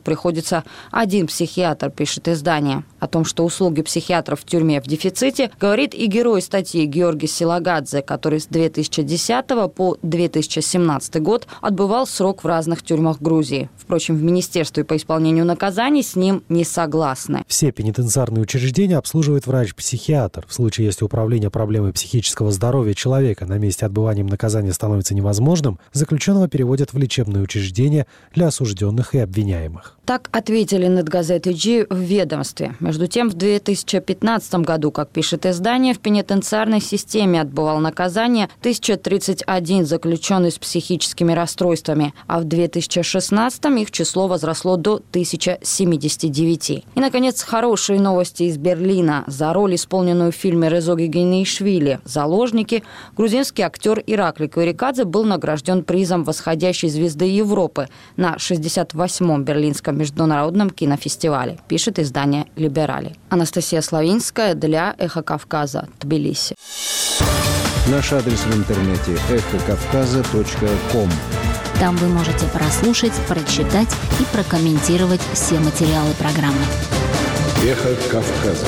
приходится один психиатр, пишет издание. О том, что услуги психиатров в тюрьме в дефиците, говорит и герой статьи Георгий Силагадзе, который с две тысячи десятого по две тысячи семнадцатый год отбывал срок в разных тюрьмах Грузии. Впрочем, в Министерстве по исполнению наказаний с ним не согласны. Все пенитенциарные учреждения обслуживает врач-психиатр. В случае, если управление проблемой психического здоровья человека на месте отбывания наказания становится невозможным, заключенного переводят в лечебное учреждение для осужденных и обвиняемых. Так ответили Недгазеты Джи в ведомстве. Между тем, в две тысячи пятнадцатом году, как пишет издание, в пенитенциарной системе отбывал наказание тысяча тридцать один заключенный с психическими расстройствами, а в две тысячи шестнадцатом их число возросло до тысячи семидесяти девяти. И, наконец, хорошие новости из Берлина. За роль, исполненную в фильме Резоги Генеишвили «Заложники», грузинский актер Иракли Кверикадзе был награжден призом восходящей звезды Европы на шестьдесят восьмом Берлинском международном кинофестивале, пишет издание «Либерали». Анастасия Славинская для «Эхо Кавказа», Тбилиси. Наш адрес в интернете эхо кавказа точка ком. Там вы можете прослушать, прочитать и прокомментировать все материалы программы. Эхо Кавказа.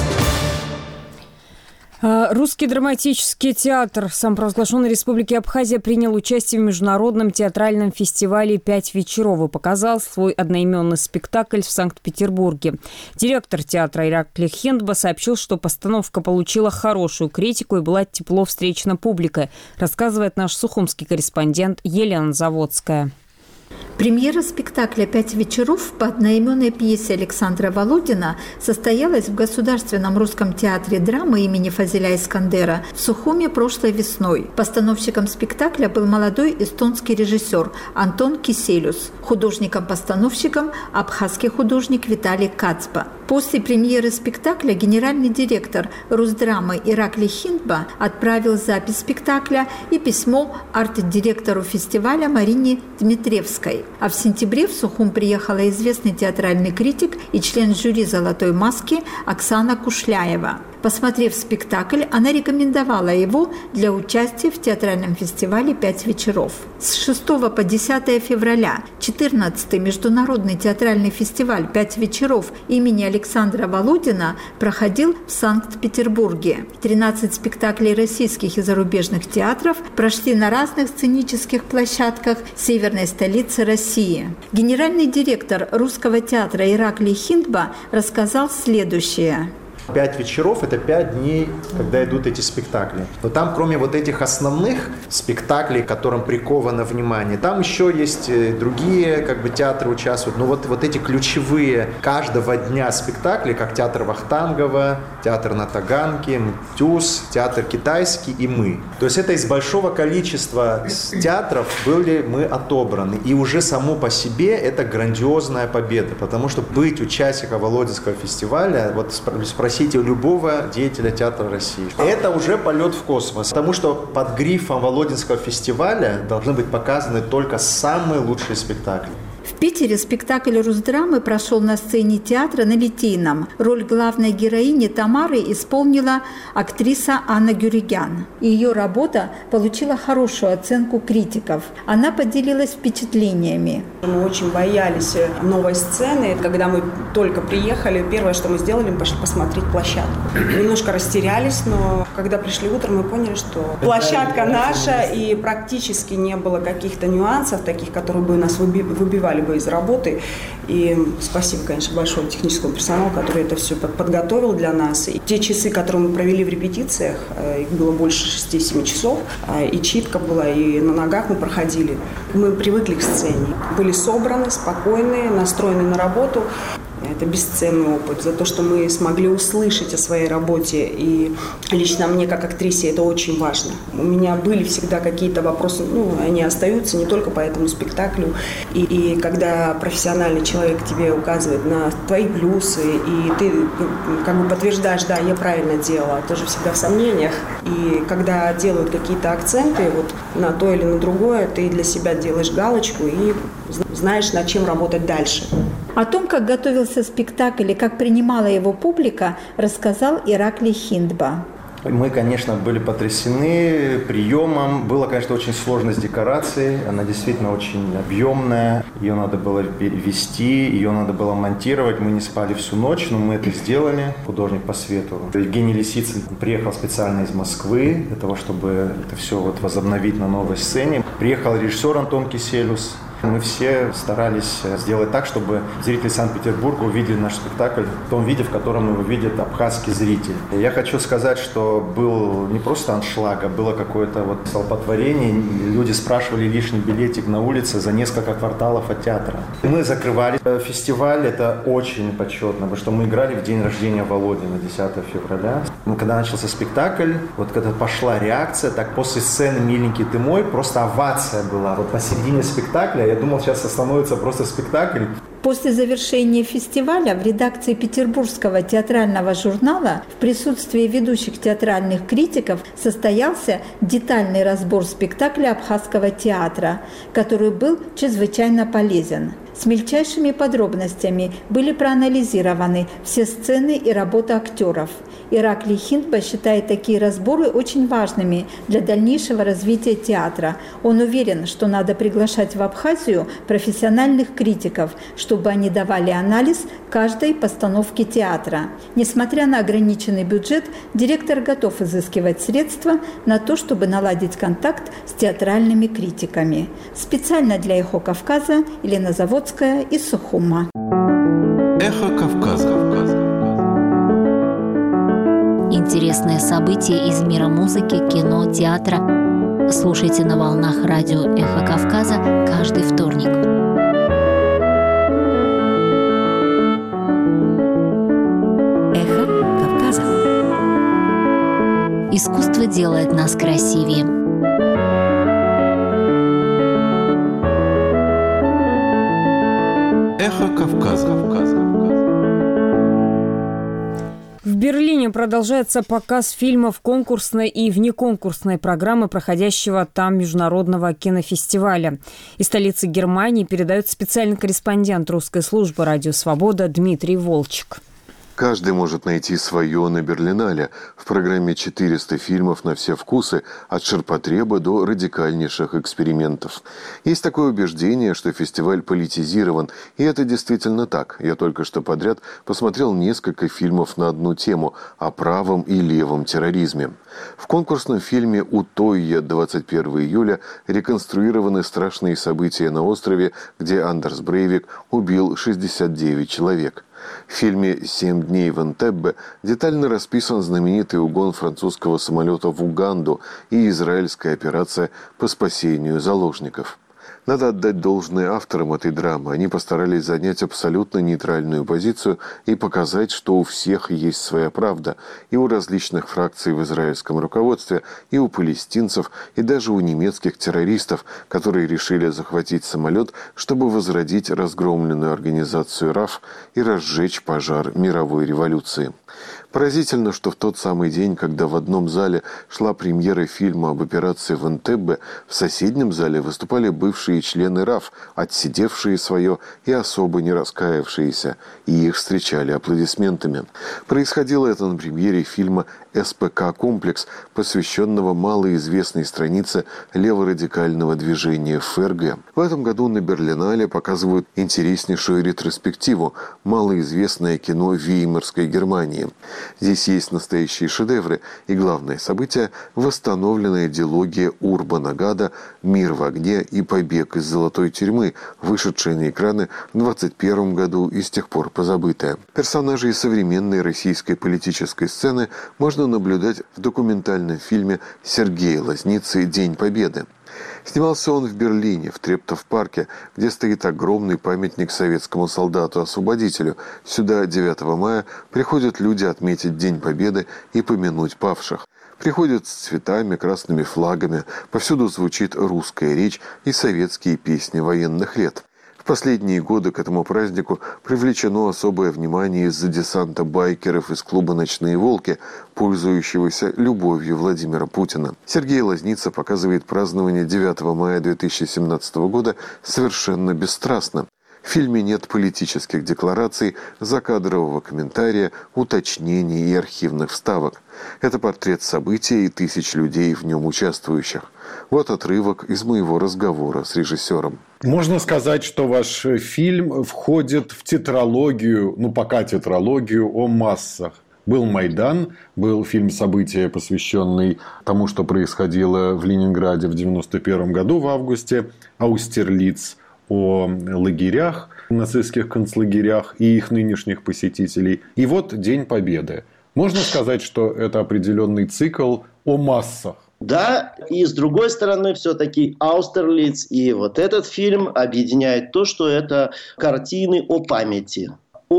Русский драматический театр самопровозглашенной Республики Абхазия принял участие в международном театральном фестивале «Пять вечеров» и показал свой одноименный спектакль в Санкт-Петербурге. Директор театра Иракли Хиндба сообщил, что постановка получила хорошую критику и была тепло встречена публикой, рассказывает наш сухумский корреспондент Елена Заводская. Премьера спектакля «Пять вечеров» по одноименной пьесе Александра Володина состоялась в Государственном русском театре драмы имени Фазиля Искандера в Сухуме прошлой весной. Постановщиком спектакля был молодой эстонский режиссер Антон Киселюс, художником-постановщиком – абхазский художник Виталий Кацба. После премьеры спектакля генеральный директор Русдрамы Иракли Хиндба отправил запись спектакля и письмо арт-директору фестиваля Марине Дмитриевской. А в сентябре в Сухум приехала известный театральный критик и член жюри «Золотой маски» Оксана Кушляева. Посмотрев спектакль, она рекомендовала его для участия в театральном фестивале «Пять вечеров». С шестого по десятое февраля четырнадцатый международный театральный фестиваль «Пять вечеров» имени Александра Володина проходил в Санкт-Петербурге. тринадцать спектаклей российских и зарубежных театров прошли на разных сценических площадках северной столицы России. Генеральный директор Русского театра Иракли Хиндба рассказал следующее. Пять вечеров – это пять дней, когда идут эти спектакли. Но там, кроме вот этих основных спектаклей, к которым приковано внимание, там еще есть другие как бы, театры участвуют. Но вот, вот эти ключевые каждого дня спектакли, как театр Вахтангова, театр на Таганке, МТЮЗ, театр китайский и мы. То есть это из большого количества театров были мы отобраны. И уже само по себе это грандиозная победа. Потому что быть участником Володинского фестиваля, вот спросите у любого деятеля театра России. Это уже полет в космос, потому что под грифом Володинского фестиваля должны быть показаны только самые лучшие спектакли. В Питере спектакль Русдрамы прошел на сцене театра на Литейном. Роль главной героини Тамары исполнила актриса Анна Гюригян. Ее работа получила хорошую оценку критиков. Она поделилась впечатлениями. Мы очень боялись новой сцены. Когда мы только приехали, первое, что мы сделали, мы пошли посмотреть площадку. Немножко растерялись, но когда пришли утром, мы поняли, что площадка наша, и практически не было каких-то нюансов, таких, которые бы нас выбивали из работы. И спасибо, конечно, большое техническому персоналу, который это все подготовил для нас. И те часы, которые мы провели в репетициях, их было больше шести-семи часов, и читка была, и на ногах мы проходили. Мы привыкли к сцене, были собраны, спокойные, настроены на работу. Это бесценный опыт за то, что мы смогли услышать о своей работе. И лично мне, как актрисе, это очень важно. У меня были всегда какие-то вопросы, ну, они остаются не только по этому спектаклю. И, и когда профессиональный человек тебе указывает на твои плюсы, и ты как бы подтверждаешь, да, я правильно делала, тоже всегда в сомнениях. И когда делают какие-то акценты вот на то или на другое, ты для себя делаешь галочку и знаешь, над чем работать дальше. О том, как готовился спектакль и как принимала его публика, рассказал Иракли Хиндба. Мы, конечно, были потрясены приемом. Было, конечно, очень сложно с декорацией. Она действительно очень объемная. Ее надо было вести, ее надо было монтировать. Мы не спали всю ночь, но мы это сделали. Художник по свету Евгений Лисицын приехал специально из Москвы для того, чтобы это все вот возобновить на новой сцене. Приехал режиссер Антон Киселюс. Мы все старались сделать так, чтобы зрители Санкт-Петербурга увидели наш спектакль в том виде, в котором его видит абхазский зритель. И я хочу сказать, что был не просто аншлаг, а было какое-то вот столпотворение. Люди спрашивали лишний билетик на улице за несколько кварталов от театра. Мы закрывали фестиваль, это очень почетно, потому что мы играли в день рождения Володина, десятого февраля. Но когда начался спектакль, вот когда пошла реакция, так после сцены «Миленький ты мой» просто овация была. Вот посередине спектакля я думал, сейчас остановится просто спектакль. После завершения фестиваля в редакции Петербургского театрального журнала в присутствии ведущих театральных критиков состоялся детальный разбор спектакля Абхазского театра, который был чрезвычайно полезен. С мельчайшими подробностями были проанализированы все сцены и работа актеров. Ираклий Хиндба считает такие разборы очень важными для дальнейшего развития театра. Он уверен, что надо приглашать в Абхазию профессиональных критиков, чтобы они давали анализ каждой постановки театра. Несмотря на ограниченный бюджет, директор готов изыскивать средства на то, чтобы наладить контакт с театральными критиками. Специально для «Эхо Кавказа» Елена Заводская из Сухума. Эхо Кавказа. Интересные события из мира музыки, кино, театра. Слушайте на волнах радио «Эхо Кавказа» каждый вторник. Эхо Кавказа. Искусство делает нас красивее. Эхо Кавказа. В Берлине продолжается показ фильмов конкурсной и внеконкурсной программы проходящего там международного кинофестиваля. Из столицы Германии передает специальный корреспондент русской службы «Радио Свобода» Дмитрий Волчек. Каждый может найти свое на Берлинале. В программе четыреста фильмов на все вкусы, от ширпотреба до радикальнейших экспериментов. Есть такое убеждение, что фестиваль политизирован, и это действительно так. Я только что подряд посмотрел несколько фильмов на одну тему – о правом и левом терроризме. В конкурсном фильме «Утойя» двадцать первого июля реконструированы страшные события на острове, где Андерс Брейвик убил шестьдесят девять человек. В фильме «Семь дней в Энтеббе» детально расписан знаменитый угон французского самолета в Уганду и израильская операция по спасению заложников. Надо отдать должное авторам этой драмы. Они постарались занять абсолютно нейтральную позицию и показать, что у всех есть своя правда. И у различных фракций в израильском руководстве, и у палестинцев, и даже у немецких террористов, которые решили захватить самолет, чтобы возродить разгромленную организацию РАФ и разжечь пожар мировой революции. Поразительно, что в тот самый день, когда в одном зале шла премьера фильма об операции в Энтеббе, в соседнем зале выступали бывшие члены РАФ, отсидевшие свое и особо не раскаявшиеся, и их встречали аплодисментами. Происходило это на премьере фильма «СПК-комплекс», посвященного малоизвестной странице леворадикального движения ФРГ. В этом году на Берлинале показывают интереснейшую ретроспективу «Малоизвестное кино Веймарской Германии». Здесь есть настоящие шедевры, и главное событие – восстановленная дилогия Урбана Гада «Мир в огне» и «Побег из золотой тюрьмы», вышедшая на экраны в двадцать первом году и с тех пор позабытая. Персонажей современной российской политической сцены можно наблюдать в документальном фильме Сергея Лазницы «День Победы». Снимался он в Берлине, в Трептов-парке, где стоит огромный памятник советскому солдату-освободителю. Сюда девятого мая приходят люди отметить День Победы и помянуть павших. Приходят с цветами, красными флагами, повсюду звучит русская речь и советские песни военных лет. В последние годы к этому празднику привлечено особое внимание из-за десанта байкеров из клуба «Ночные волки», пользующегося любовью Владимира Путина. Сергей Лазница показывает празднование девятого мая две тысячи семнадцатого года совершенно бесстрастно. В фильме нет политических деклараций, закадрового комментария, уточнений и архивных вставок. Это портрет события и тысяч людей, в нем участвующих. Вот отрывок из моего разговора с режиссером. Можно сказать, что ваш фильм входит в тетралогию, ну пока тетралогию о массах. Был Майдан, был фильм «События», посвященный тому, что происходило в Ленинграде в девяносто первом году в августе, Аустерлиц, о лагерях, нацистских концлагерях и их нынешних посетителей. И вот День Победы. Можно сказать, что это определенный цикл о массах? Да, и с другой стороны, все-таки Аустерлиц и вот этот фильм объединяет то, что это картины о памяти,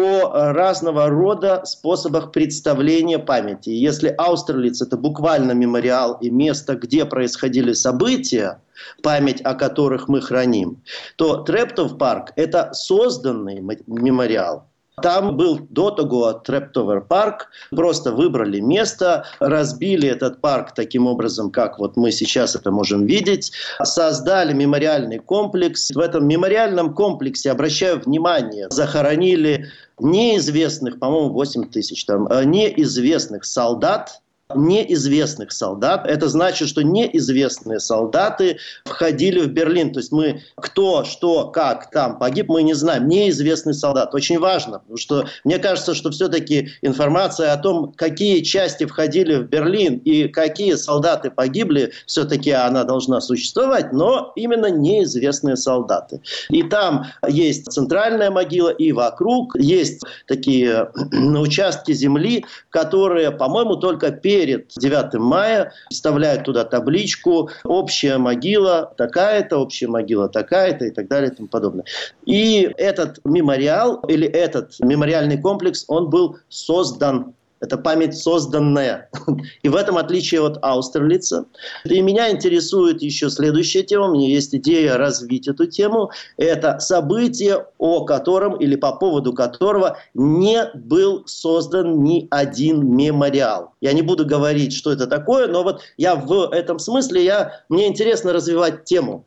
о разного рода способах представления памяти. Если Аустерлиц – это буквально мемориал и место, где происходили события, память о которых мы храним, то Трептов парк – это созданный мемориал. Там был до того Трептовер парк, просто выбрали место, разбили этот парк таким образом, как вот мы сейчас это можем видеть, создали мемориальный комплекс. В этом мемориальном комплексе, обращаю внимание, захоронили неизвестных, по-моему, восемь тысяч, там, неизвестных солдат, неизвестных солдат. Это значит, что неизвестные солдаты входили в Берлин. То есть мы кто, что, как там погиб, мы не знаем. Неизвестный солдат. Очень важно, потому что мне кажется, что все-таки информация о том, какие части входили в Берлин и какие солдаты погибли, все-таки она должна существовать, но именно неизвестные солдаты. И там есть центральная могила, и вокруг есть такие участки земли, которые, по-моему, только перед Перед девятым мая вставляют туда табличку «Общая могила такая-то, общая могила такая-то» и так далее и тому подобное. И этот мемориал или этот мемориальный комплекс, он был создан. Это память созданная. И в этом отличие от Аустерлица. И меня интересует еще следующая тема. У меня есть идея развить эту тему. Это событие, о котором или по поводу которого не был создан ни один мемориал. Я не буду говорить, что это такое, но вот я в этом смысле, я, мне интересно развивать тему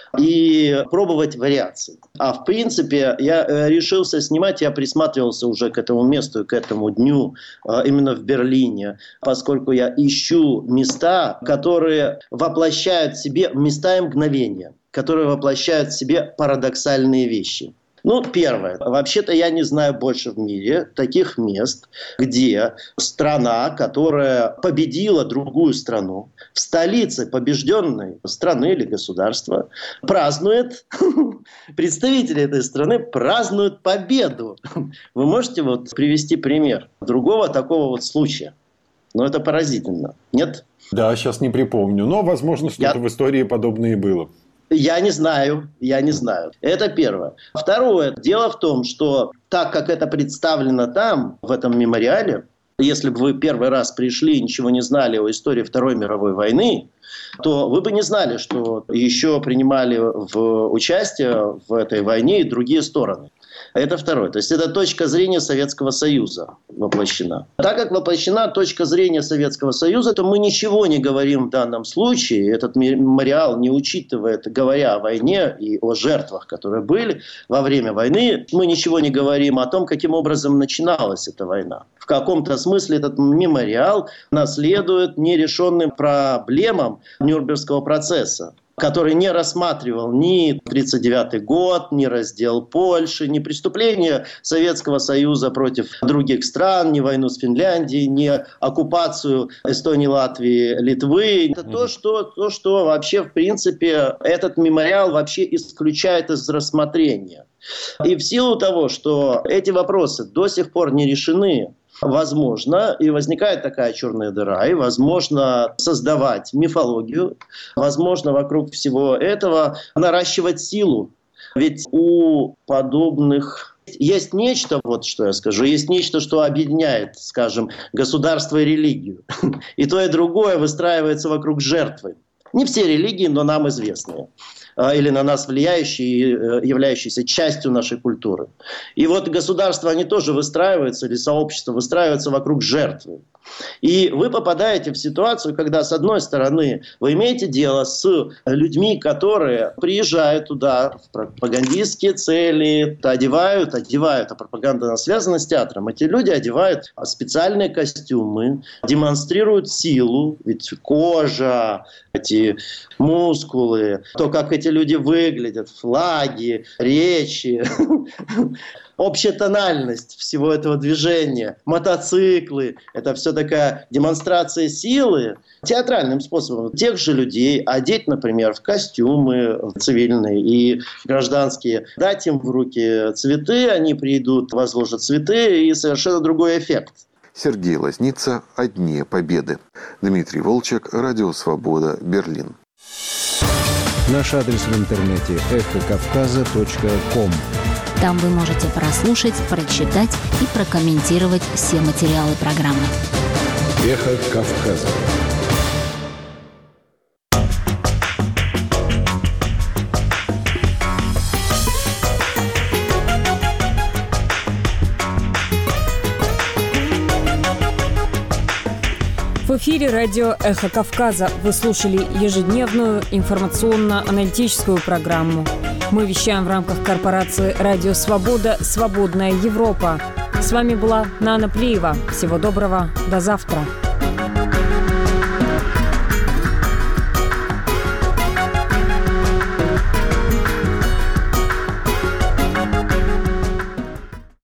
и пробовать вариации. А в принципе, я решился снимать, я присматривался уже к этому месту, к этому дню, именно в Берлине, поскольку я ищу места, которые воплощают в себе места и мгновения, которые воплощают в себе парадоксальные вещи. Ну, первое. Вообще-то я не знаю больше в мире таких мест, где страна, которая победила другую страну, в столице побежденной страны или государства, празднует, представители этой страны празднуют победу. Вы можете вот привести пример другого такого вот случая? Но это поразительно. Нет? Да, сейчас не припомню. Но, возможно, что-то я... в истории подобное и было. Я не знаю, я не знаю. Это первое. Второе. Дело в том, что так как это представлено там, в этом мемориале, если бы вы первый раз пришли и ничего не знали о истории Второй мировой войны, то вы бы не знали, что еще принимали в участие в этой войне и другие стороны. Это второе. То есть это точка зрения Советского Союза воплощена. Так как воплощена точка зрения Советского Союза, то мы ничего не говорим в данном случае. Этот мемориал не учитывает, говоря о войне и о жертвах, которые были во время войны, мы ничего не говорим о том, каким образом начиналась эта война. В каком-то смысле этот мемориал наследует нерешенным проблемам Нюрнбергского процесса, который не рассматривал ни тридцать девятый год, ни раздел Польши, ни преступления Советского Союза против других стран, ни войну с Финляндией, ни оккупацию Эстонии, Латвии, Литвы. Это то, что, то, что вообще, в принципе, этот мемориал вообще исключает из рассмотрения. И в силу того, что эти вопросы до сих пор не решены, возможно, и возникает такая черная дыра, и возможно создавать мифологию, возможно вокруг всего этого наращивать силу. Ведь у подобных есть нечто, вот что я скажу, есть нечто, что объединяет, скажем, государство и религию. И то, и другое выстраивается вокруг жертвы. Не все религии, но нам известные. или на нас влияющие, являющиеся частью нашей культуры. И вот государства, они тоже выстраиваются, или сообщества выстраиваются вокруг жертвы. И вы попадаете в ситуацию, когда, с одной стороны, вы имеете дело с людьми, которые приезжают туда в пропагандистские цели, одевают, одевают, а пропаганда связана с театром. Эти люди одевают специальные костюмы, демонстрируют силу, ведь кожа, эти мускулы, то, как эти люди выглядят, флаги, речи, общая тональность всего этого движения, мотоциклы, это все такая демонстрация силы театральным способом. Тех же людей одеть, например, в костюмы цивильные и гражданские, дать им в руки цветы, они придут, возложат цветы, и совершенно другой эффект. Сергей Лазница о Дне Победы. Дмитрий Волчек, Радио Свобода, Берлин. Наш адрес в интернете эхо кавказа точка ком. Там вы можете прослушать, прочитать и прокомментировать все материалы программы. Эхо Кавказа. В эфире радио «Эхо Кавказа». Вы слушали ежедневную информационно-аналитическую программу. Мы вещаем в рамках корпорации «Радио Свобода. Свободная Европа». С вами была Нана Плиева. Всего доброго. До завтра.